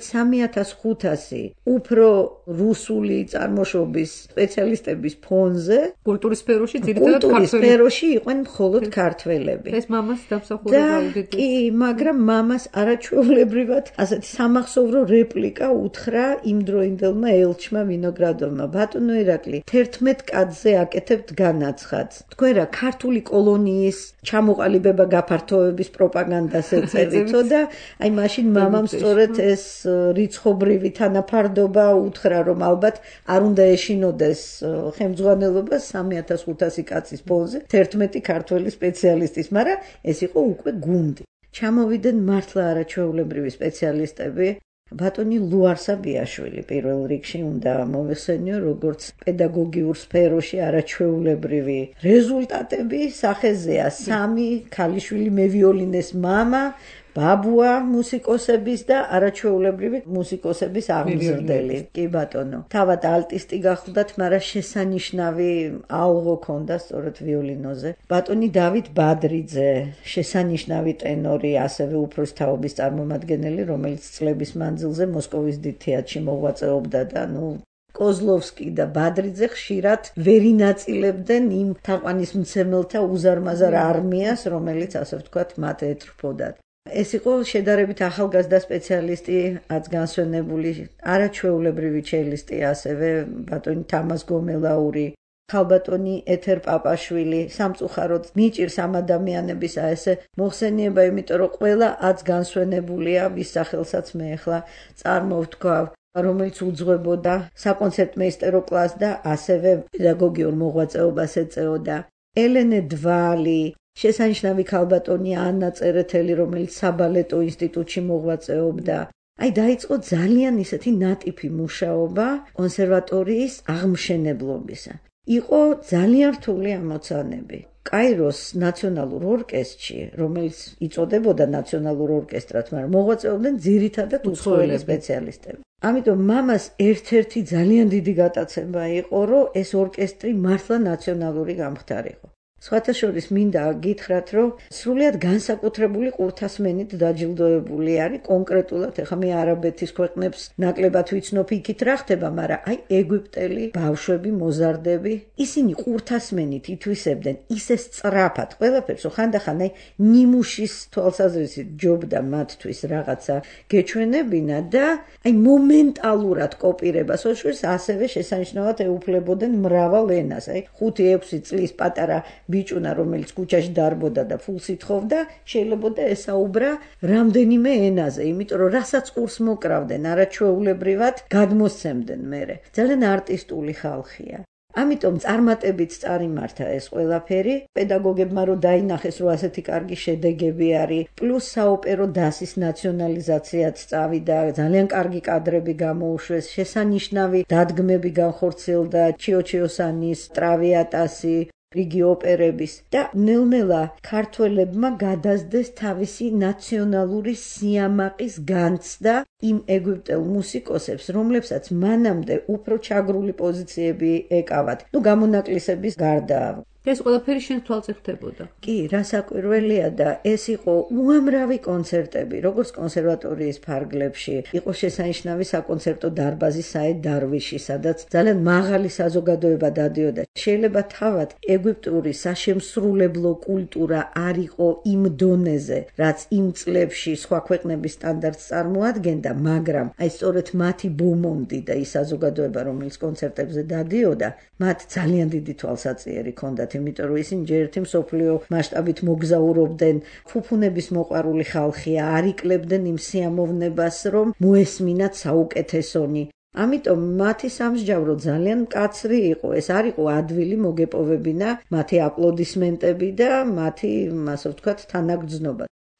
3500 უფრო რუსული წარმოშობის სპეციალისტების ფონზე კულტურის სფეროში ძირითადად კულტურის სფეროში იყვნენ მხოლოდ ქართველები. ეს მამას დამსახურება უდიდეს. კი, მაგრამ მამას არაჩვეულებრივად ასეთი სამახსოვრო რეპლიკა უთხრა იმდროინდელმა ელჩმა ვინოგრადოვმა. ბატონო ირაკლი, 11 კაცზე აკეთებთ განაცხადს. თქვენ რა ქართული კოლონიის ჩამოყალიბება გაფართოების პროპაგანდას ეწევითო და აი მაშინ მამამ სწორედ ეს რიცხობრივი თანაფარდობა უთხრა, რომ ალბათ არ უნდა ეშინოდეს ხელმძღვანელობა 3500 კაცის ფონზე 11 ქართველი სპეციალისტის, მაგრამ ეს იყო უკვე გუნდი. ჩამოვიდნენ მართლა არაჩვეულებრივი სპეციალისტები. ბატონი ლუარსა ბიაშვილი პირველ რიგში უნდა მოვიხსენიო, როგორც პედაგოგიურ სფეროში არაჩვეულებრივი რეზულტატები სახეზეა. 3 ქალიშვილი მევიოლინეს მამა, ბაბუა მუსიკოსების და არაჩვეულებრივი მუსიკოსების აღმზრდელი. კი ბატონო. თავად ალტისტი გახლდათ, მაგრამ შესანიშნავი ალღო ქონდა სწორედ ვიოლინოზე. ბატონი დავით ბადრიძე, შესანიშნავი ტენორი, ასევე უფროს თაობის წარმომადგენელი, რომელიც წლების მანძილზე მოსკოვის დიდ თეატრში მოღვაწეობდა და კოზლოვსკი და ბადრიძე ხშირად ვერ ინაწილებდნენ იმ თაყვანისმცემელთა უზარმაზარ არმიას, რომელიც ასე ვთქვათ მათ ეთრფოდათ. ეს იყო შედარებით ახალგაზრდა სპეციალისტი, აც განსვენებული, არაჩვეულებრივი ჩელისტი, ასევე ბატონი თამას გომელაური, ხალბატონი ეთერ პაპაშვილი. სამწუხაროდ მიჭირს ამ ადამიანებისა ესე მოხსენიება, იმიტომ რომ ყველა აც განსვენებულია, ვის სახელსაც მე ახლა წარმოვთქვავ, რომელიც უძღვებოდა საკონცერტმეისტერო კლასს და ასევე პედაგოგიურ მოღვაწეობას ეწეოდა. ელენე დვალი, შესანიშნავი ქალბატონი ანა წერეთელი, რომელიც საბალეტო ინსტიტუტში მოღვაწეობდა. აი დაიწყო ძალიან ისეთი ნატიფი მუშაობა კონსერვატორიის აღმშენებლობისა. იყო ძალიან რთული ამოცანები. კაიროს ნაციონალურ ორკესტრში, რომელიც იწოდებოდა ნაციონალურ ორკესტრად, მაგრამ მოღვაწეობდნენ ძირითადად უცხოელი სპეციალისტები. ამიტომ მამას ერთ-ერთი ძალიან დიდი გატაცება იყო, რომ ეს ორკესტრი მართლა ნაციონალური გამხდარიყო. სხვათა შორის მინდა გითხრათ, რომ სრულიად განსაკუთრებული ყურთასმენით დაჯილდოებული არის. კონკრეტულად ეხლა მე არაბეთის ქვეყნებს ნაკლებად ვიცნობ, იქით რა ხდება, მაგრამ აი ეგვიპტელი ბავშვები, მოზარდები, ისინი ყურთასმენით ითვისებდნენ ისე სწრაფად ყველაფერს, რომ ხანდახან აი ნიმუშის თვალსაზრისით ჯობდა მათთვის რაღაცა გეჩვენებინა და აი მომენტალურად კოპირებას ასევე შესანიშნავად ეუფლებოდნენ მრავალ ენას. აი 5-6 წლის პატარა ბიჭუნა, რომელიც ქუჩაში დარბოდა და ფულს ითხოვდა, შეიძლება ესაუბრა რამდენიმე ენაზე, იმიტომ რომ რასაც ყურს მოკრავდნენ, არაჩვეულებრივად გადმოსცემდნენ მერე. ძალიან არტისტული ხალხია. ამიტომ წარმატებით წარიმართა ეს ყველაფერი. პედაგოგებმა რომ დაინახეს, რომ ასეთი კარგი შედეგები არის, პლუს საოპერო დასის ნაციონალიზაციაც წავიდა, ძალიან კარგი კადრები გამოუშვეს, შესანიშნავი დადგმები განხორციელდა ჩიოჩიოსანის, ტრავიატასი, რიგი ოპერების და ნელ-ნელა ქართველებმა გადასდეს თავისი ნაციონალური სიამაყის განცდა იმ ეგვიპტელ მუსიკოსებს, რომლებსაც მანამდე უფრო ჩაგრული პოზიციები ეკავათ. გამონაკლისების გარდა. ეს ყველაფერი შენ თვალწინ ხდებოდა. კი, რასაკვირველია და ეს იყო უამრავი კონცერტები, როგორც კონსერვატორიის ფარგლებში, იყო შესანიშნავი საკონცერტო დარბაზი საედ დარვიში, სადაც ძალიან მაღალი საზოგადოება დადიოდა. შეიძლება თავად ეგვიპტური საშემსრულებლო კულტურა არ იყო იმ დონეზე, რაც იმ წლებში სხვა ქვეყნების სტანდარტს წარმოადგენდა, მაგრამ აი სწორედ მათი ბომონდი და ის საზოგადოება, რომელიც კონცერტებზე დადიოდა, მათ ძალიან დიდი თვალსაჩინო ჰქონდათ. იმიტომ რომ ისინი ჯერ ერთი მსოფლიო მასშტაბით მოგზაურობდნენ, ფუფუნების მოყვარული ხალხია, არ იკლებდნენ იმ სიამოვნებას, რომ მოესმინათ საუკეთესონი. ამიტომ მათი სამსჯავრო ძალიან მკაცრი იყო. ეს არ იყო ადვილი მოგეპოვებინა მათი აპლოდისმენტები და მათი, ასე ვთქვათ, თანაგრძნობა.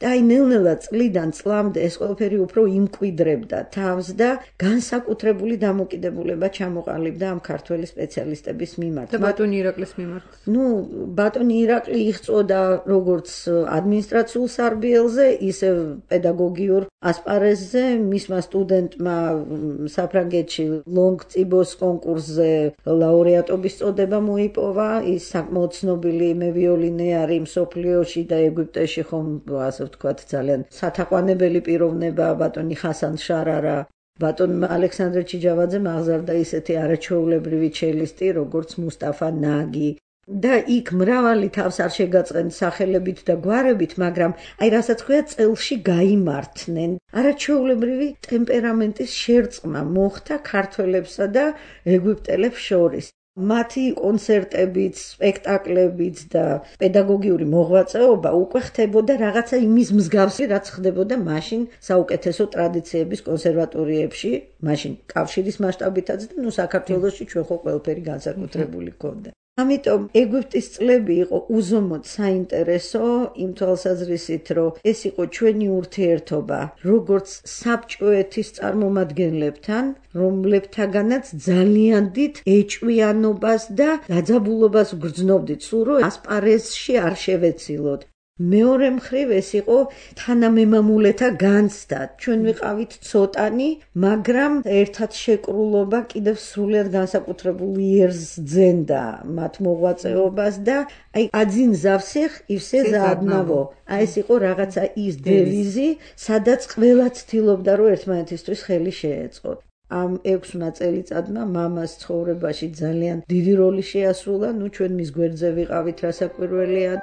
და აი ნელ-ნელა წლიდან წლამდე ეს ყველაფერი უფრო იმკვიდრებდა თავს და განსაკუთრებული დამოკიდებულება ჩამოყალიბდა ამ ქართველი სპეციალისტების მიმართ. და ბატონი ირაკლის მიმართ. ბატონი ირაკლი იღვწოდა როგორც ადმინისტრაციულ სარბიელზე, ისე პედაგოგიურ ასპარეზზე. მისმა სტუდენტმა საფრანგეთში ლონგწიბოს კონკურსზე ლაურეატობის წოდება მოიპოვა. ის საკმაოდ ცნობილი მევიოლინე არის მსოფლიოში და ეგვიპტეში ხომ ასე ვთქვათ ძალიან სათაყვანებელი პიროვნება ბატონი ხასან შარარა. ბატონმა ალექსანდრე ჩიჯავაძემ აღზარდა ისეთი არაჩვეულებრივი ჩელისტი, როგორც მუსტაფა ნაგი. და იქ მრავალი თავს არ შეგაწყენ სახელებით და გვარებით, მაგრამ აი რასაც ხვია წელში გაიმართნენ. არაჩვეულებრივი ტემპერამენტის შერწყმა მოხდა ქართველებსა და ეგვიპტელებს შორის. მათი კონცერტებიც, სპექტაკლებიც და პედაგოგიური მოღვაწეობა უკვე ხდებოდა რაღაცა იმის მსგავსი, რაც ხდებოდა მაშინ საუკეთესო ტრადიციების კონსერვატორიებში, მაშინ კავშირის მასშტაბითაც და საქართველოში ჩვენ ხო ყველაფერი განსაკუთრებული გქონდა. ამიტომ ეგვიპტის წლები იყო უზომოდ საინტერესო იმ თვალსაზრისით, რომ ეს იყო ჩვენი ურთიერთობა როგორც საბჭოეთის წარმომადგენლებთან, რომლებთაგანაც ძალიან დიდ ეჭვიანობას და დაძაბულობას ვგრძნობდით, სულ რომ ასპარეზში არ შევეცილოთ. მეორე მხრივ ეს იყო თანამემამულეთა განცდა. ჩვენ ვიყავით ცოტანი, მაგრამ ერთად შეკრულობა კიდევ სრულიად განსაკუთრებულ იერს ძენდა მათ მოღვაწეობას და აი один за всех и все за одного. აი ეს იყო რაღაცა ის დევიზი, სადაც ყველა ცდილობდა რომ ერთმანეთისთვის ხელი შეეწყოთ. ამ 6 წელიწადმა მამას ცხოვრებაში ძალიან დიდი როლი შეასრულა. ჩვენ მის გვერდზე ვიყავით, რასაკვირველია.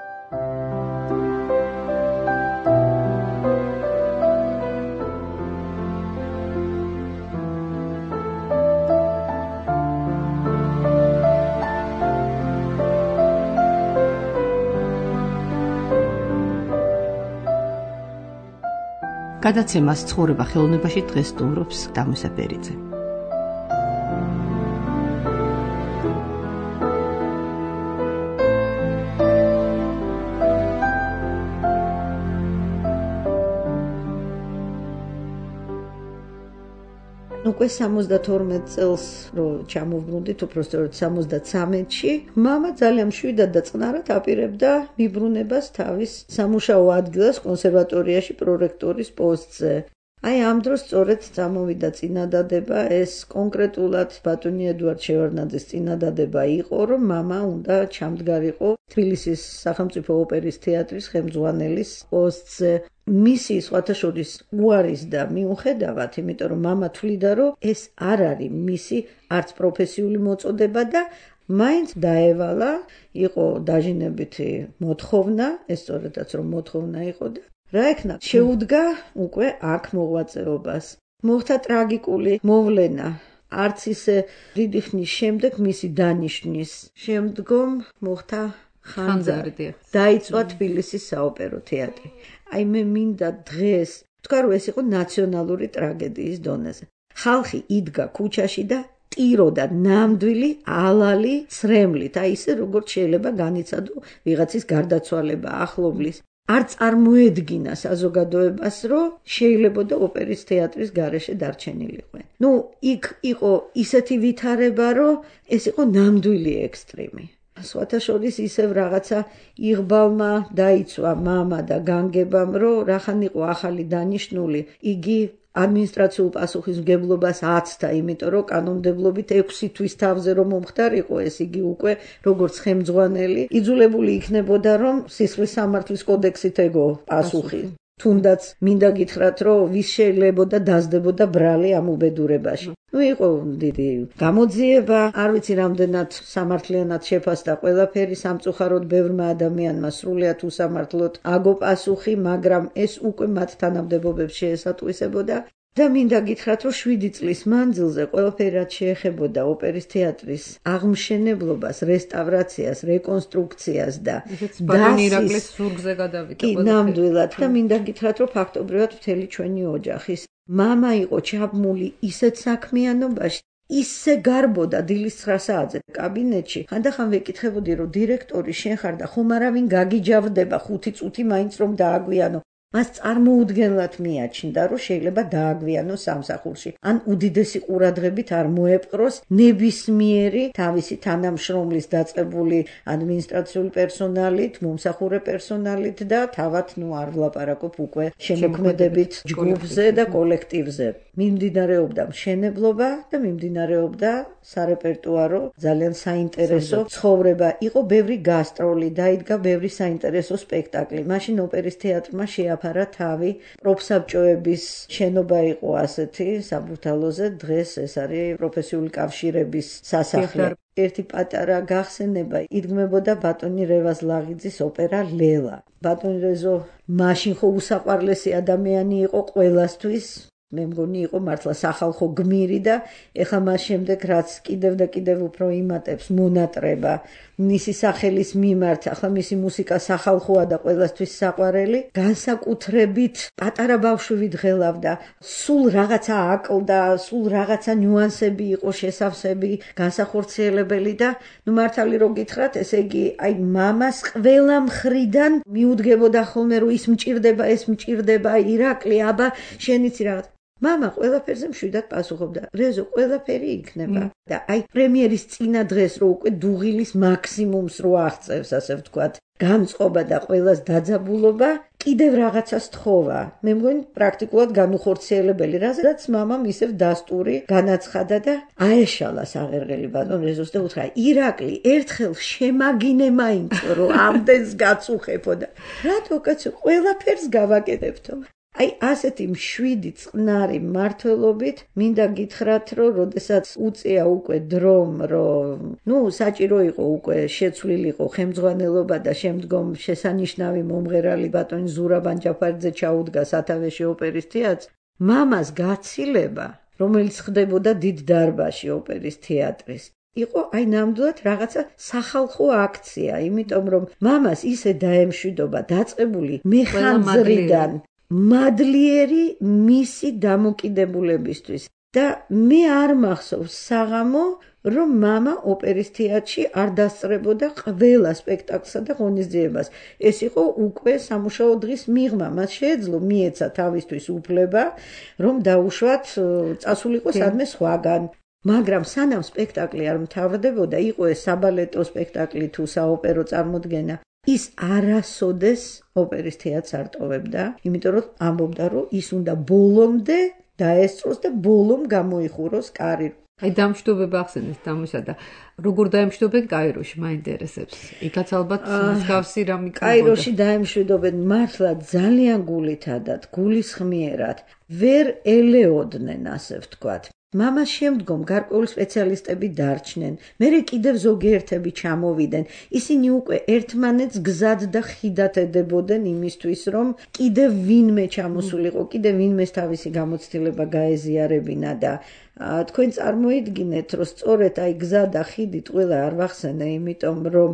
გადაცემას ცხოვრება ხელოვნებაში დღეს სტუმრობს დამუსა ბერიძე. უკვე 72 წელს რომ ჩამოვბრუნდით, უბრალოდ 73-ში, მამა ძალიან მშვიდად და წყნარად აპირებდა მიბრუნებას თავის სამუშაო ადგილას კონსერვატორიაში პრორექტორის პოსტზე. აი ამ დროს სწორედ წამოვიდა წინადადება, ეს კონკრეტულად ბატონი ედუარდ შევარდნაძის წინადადება იყო, რომ მამა უნდა ჩამდგარიყო თბილისის სახელმწიფო ოპერის თეატრის ხელმძღვანელის პოსტზე. მისი სხვათა შორის უარის და მიუხედავად, იმიტომ რომ მამა თვლიდა, რომ ეს არ არის მისი არც პროფესიული მოწოდება და მაინც დაევალა, იყო დაჟინებითი მოთხოვნა, ეს სწორედაც რომ მოთხოვნა იყო და რა ეკნა, შეუდგა უკვე აქ მოღვაწეობას. მოხდა ტრაგიკული მოვლენა. არც ისე დიდი ხნის შემდეგ მისი დანიშვნის შემდგომ მოხდა ხანძარი. დაიწვა თბილისის საოპერო თეატრი. აი მე მინდა დღეს თქვა, რომ ეს იყო ნაციონალური ტრაგედიის დონეზე. ხალხი იდგა ქუჩაში და ტიროდა ნამდვილი ალალი ცრემლით, აი ისე როგორც შეიძლება განიცადო ვიღაცის გარდაცვალება, ახლობლის. არ წარმოედგინა საზოგადოებას, რომ შეიძლებოდა ოპერის თეატრის გარეშე დარჩენილიყვნენ. იქ იყო ისეთი ვითარება, რომ ეს იყო ნამდვილი ექსტრემი. სხვათა შორის ისევ რაღაცა იღბალმა დაიცვა მამა და განგებამ, რომ რახან იყო ახალი დანიშნული, იგი ადმინისტრაციულ პასუხისმგებლობას აცდა, იმიტომ რომ კანონმდებლობით 6 თვის თავზე რომ მომხდარიყო ეს, იგი უკვე როგორც ხელმძღვანელი იძულებული იქნებოდა, რომ სისხლის სამართლის კოდექსით ეგო პასუხი. თუნდაც მინდა გითხრათ, რომ ვის შეიძლებოდა დაზდებოდა ბრალი ამ უბედურებაში. იყო დიდი გამოძიება, არ ვიცი რამდენად სამართლიანად შეფასდა ყველაფერი, სამწუხაროდ ბევრმა ადამიანმა სრულიად უსამართლოდ აგო პასუხი, მაგრამ ეს უკვე მათ თანამდებობებს შეესატყვისებოდა. და მინდა გითხრათ, რომ 7 წლის მანძილზე ყველაფერი რაც შეეხებოდა ოპერის თეატრის აღმშენებლობას, რესტავრაციას, რეკონსტრუქციას და ბატონი ირაკლის ზურგზე გადავიდა. კი, ნამდვილად და მინდა გითხრათ, რომ ფაქტობრივად მთელი ჩვენი ოჯახის მამა იყო ჩაბმული ისეთ საქმიანობაში, ისე გარბოდა დილის 9 საათზე კაბინეტში. ხანდახან ვეკითხებოდი, რომ დირექტორი შენ ხარ და ხომ არავინ გაგიჯავრდება 5 წუთი მაინც რომ დააგვიანო. მას წარმოუდგენლად მიაჩნდა, რომ შეიძლება დააგვიანოს სამსახურში. ან უდიდესი ყურადღებით არ მოეპყროს ნებისმიერი თავისი თანამშრომლის დაწყებული ადმინისტრაციული პერსონალით, მომსახურე პერსონალით და თავად არ ვლაპარაკობ უკვე შემოქმედებით ჯგუფზე და კოლექტივზე. მიმდინარეობდა მშენებლობა და მიმდინარეობდა სარეპერტუარო ძალიან საინტერესო ცხოვრება. იყო ბევრი გასტროლი, დაიდგა ბევრი საინტერესო სპექტაკლი. მაშინ ოპერის თეატრმა შეაფარა თავი. პროფსაბჭოების შენობა იყო ასეთი საბურთალოზე, დღეს ეს არის პროფესიული კავშირების სასახლე. ერთი პატარა გახსენება იდგმებოდა ბატონი რევაზ ლაღიძის ოპერა ლელა. ბატონი რეზო მაშინ ხო უსაყვარლესი ადამიანი იყო ყველასთვის. მე მგონი იყო მართლა სახალხო გმირი და ეხლა მას შემდეგ რაც კიდევ და კიდევ უფრო იმატებს მონატრება მისი სახელის მიმართ, ახლა მისი მუსიკა სახალხოა და ყველასთვის საყვარელი, განსაკუთრებით პატარა ბავშვი დღელავდა, სულ რაღაცა აკლდა, სულ რაღაცა ნიუანსები იყო შესავსები, განსახორციელებელი და მართალი რო გითხრათ, ესე იგი, აი მამას ყველა მხრიდან მიუდგებოდა ხოლმე რომ ის მჭირდება, ეს მჭირდება, ირაკლი, აბა შენიცი რაღაც მამა ყველაფერზე მშვიდად პასუხობდა. რეზო ყველაფერი იქნება. და აი პრემიერის წინა დღეს რო უკვე დუღილის მაქსიმუმს რო აღწევს, ასე ვთქვათ, განწყობა და ყველას დაძაბულობა, კიდევ რაღაცას თხოვა. მე მგონი პრაქტიკულად განუხორციელებელი, რაზეც მამამ ისევ დასტური განაცხადა და აეშალა საღერღელი ბატონ რეზოს და უთხრა: ირაკლი, ერთხელ შემაგინე მაინც რომ ამდენს გაწუხებო და რატო კაცო ყველაფერს გავაკეთებთო. აი ასეთი მშვიდი წყნარი მმართველობით მინდა გითხრათ რომ როდესაც უწია უკვე დრომ რომ საჭირო იყო უკვე შეცვლილიყო ხელმძღვანელობა და შემდგომ შესანიშნავი მომღერალი ბატონი ზურაბ ანჯაფარიძე ჩაუდგა სათავეში ოპერის თეატრს მამას გაცილება რომელიც ხდებოდა დიდ დარბაზში ოპერის თეატრის იყო აი ნამდვილად რაღაცა სახალხო აქცია იმიტომ რომ მამას ისე დაემშვიდობა დაწყებული მეხანძრიდან მადლიერი მისი დამოკიდებულებისთვის და მე არ მახსოვს საღამო რომ მამა ოპერის თეატრში არ დასწრებოდა ყველა სპექტაკლსა და ღონისძიებას ეს იყო უკვე სამუშაო დღის მიღმა მას შეეძლო მიეცა თავისთვის უფლება რომ დაუშვათ წასულიყო სადმე სხვაგან მაგრამ სანამ სპექტაკლი არ მთავრდებოდა იყო ეს საბალეტო სპექტაკლი თუ საოპერო წარმოდგენა ის არასოდეს ოპერის თეატრს არ ტოვებდა, იმიტომ რომ ამბობდა, რომ ის უნდა ბოლომდე დაესწროს და ბოლომ გამოიხუროს კარი. აი დამშვიდობება ახსენეთ დამისა და როგორ დაემშვიდობენ კაიროში, მაინტერესებს. იქაც ალბათ მსგავსი რამ იქნებოდა. კაიროში დაემშვიდობენ მართლა ძალიან გულითადად, გულისხმიერად. ვერ ელეოდნენ, ასე ვთქვათ. მამას შემდგომ გარკვეული სპეციალისტები დარჩნენ. მერე კიდევ ზოგიერთები ჩამოვიდნენ. ისინი უკვე ერთმანეთს გზად და ხიდად ედებოდნენ იმისთვის, რომ კიდევ ვინმე ჩამოსულიყო, კიდევ ვინმეს თავისი გამოცდილება გაეზიარებინა და თქვენ წარმოიდგინეთ, რომ სწორედ აი გზა და ხიდი ყველა არ ვახსენე, იმიტომ რომ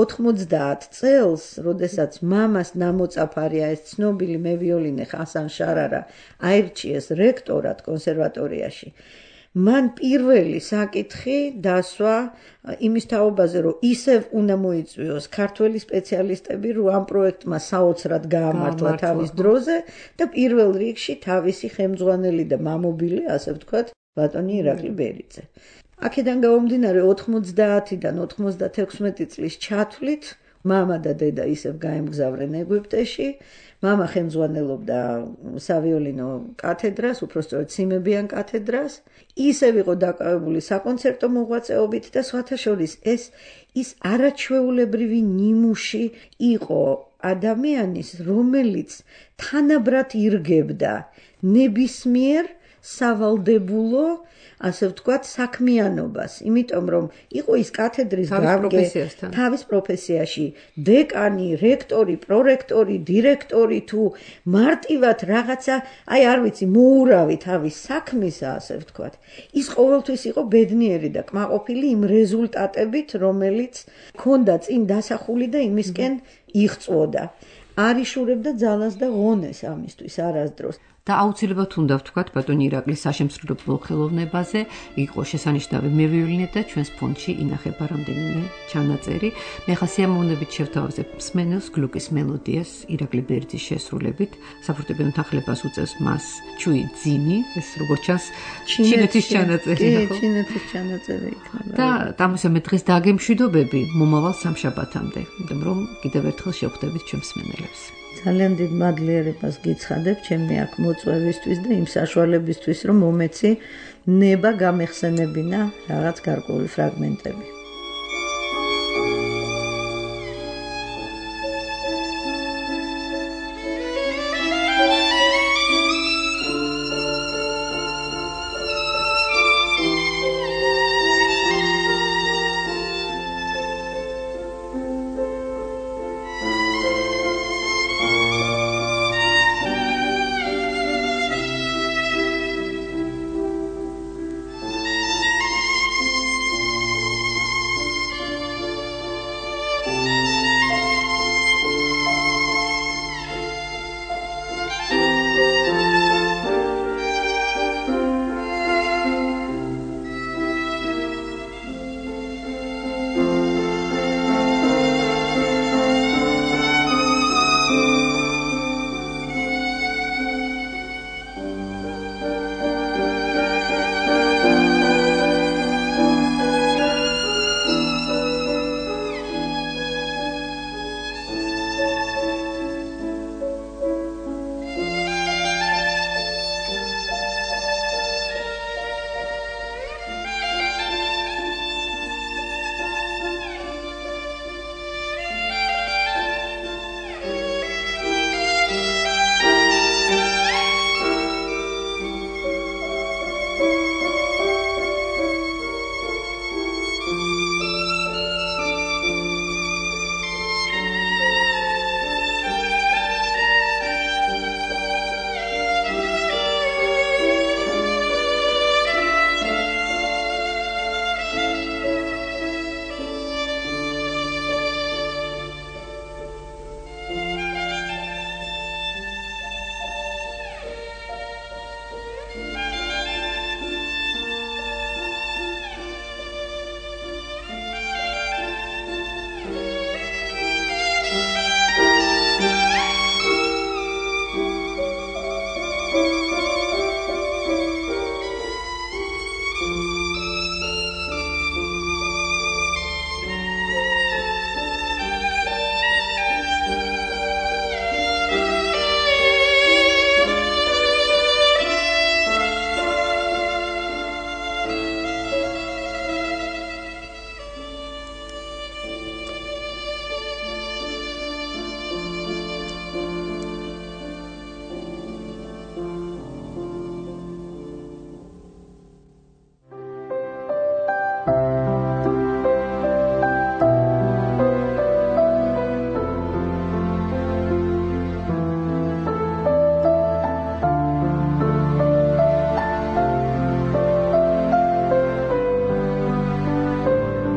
90 წელს, როდესაც მამას ნამოწაფარია ეს ცნობილი მევიოლინე ხასან შარარა აირჩიეს რექტორად კონსერვატორიაში. მან პირველი საკითხი დასვა იმის თაობაზე, რომ ისევ უნდა მოიწვიოს ქართველი სპეციალისტები, რომ ამ პროექტმა საოცრად გაამართლა თავის დროზე და პირველ რიგში თავისი ხელმძღვანელი და მამობილი, ასე ვთქვათ, ბატონი ირაკლი ბერიძე. აქედან გამომდინარე 90-დან 96 წლის ჩათვლით მამა და დედა ისევ გაემგზავრნენ ეგვიპტეში. მამა ხელმძღვანელობდა სავიოლინო კათედრას, უпростоრად სიმებიან კათედრას. ისევ იყო დაკავებული საკონცერტო მოღვაწეობით და სხვათა შორის ის არაჩვეულებრივი ნიმუში იყო ადამიანის, რომელიც თანაბრად ირგებდა ნებისმიერ სავალდებულო ასე ვთქვათ საქმიანობას, იმიტომ რომ იყო ის კათედრის გამგე თავის პროფესიაში დეკანი, რექტორი, პრორექტორი, დირექტორი თუ მარტივად რაღაცა, აი არ ვიცი, მოურავი თავის საქმისა, ასე ვთქვათ. ის ყოველთვის იყო ბედნიერი და კმაყოფილი იმ რეზულტატებით, რომელიც ჰქონდა წინ დასახული და იმისკენ იღწვოდა. არ იშურებდა ძალას და ღონეს ამისთვის არასდროს. და აუცილებლად უნდა ვთქვათ ბატონი ირაკლის საშემსრულებლო ხელოვნებაზე, იყო შესანიშნავი. მე ვივლინე და ჩვენს ფონდში ინახება რამდენიმე ჩანაწერი. მე ხა სიამოვნებით შევთავაზებ მსმენელს გლუკის მელოდიას ირაკლი ბერძის შესრულებით. საფორტეპიანო თანხლებას უწევს მას ჩუი ძინი, ეს როგორც ჩანს ჩინეთის ჩანაწერი. კი, ჩინეთის ჩანაწერი იქნება. და დამუსამე დღეს დაგემშვიდობები მომავალ სამშაბათამდე, იმიტომ რომ კიდევ ერთხელ შევხვდებით ჩვენ მსმენელებს. ძალიან დიდ მადლიერებას გიცხადებ ჩემი აქ მოწვევისთვის და იმ საშუალებისთვის, რომ მომეცი ნება გამეხსენებინა რაღაც გარკვეული ფრაგმენტები.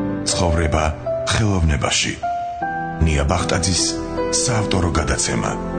ცხოვრება ხელოვნებაში. ნია ბახტაძის საავტორო გადაცემა.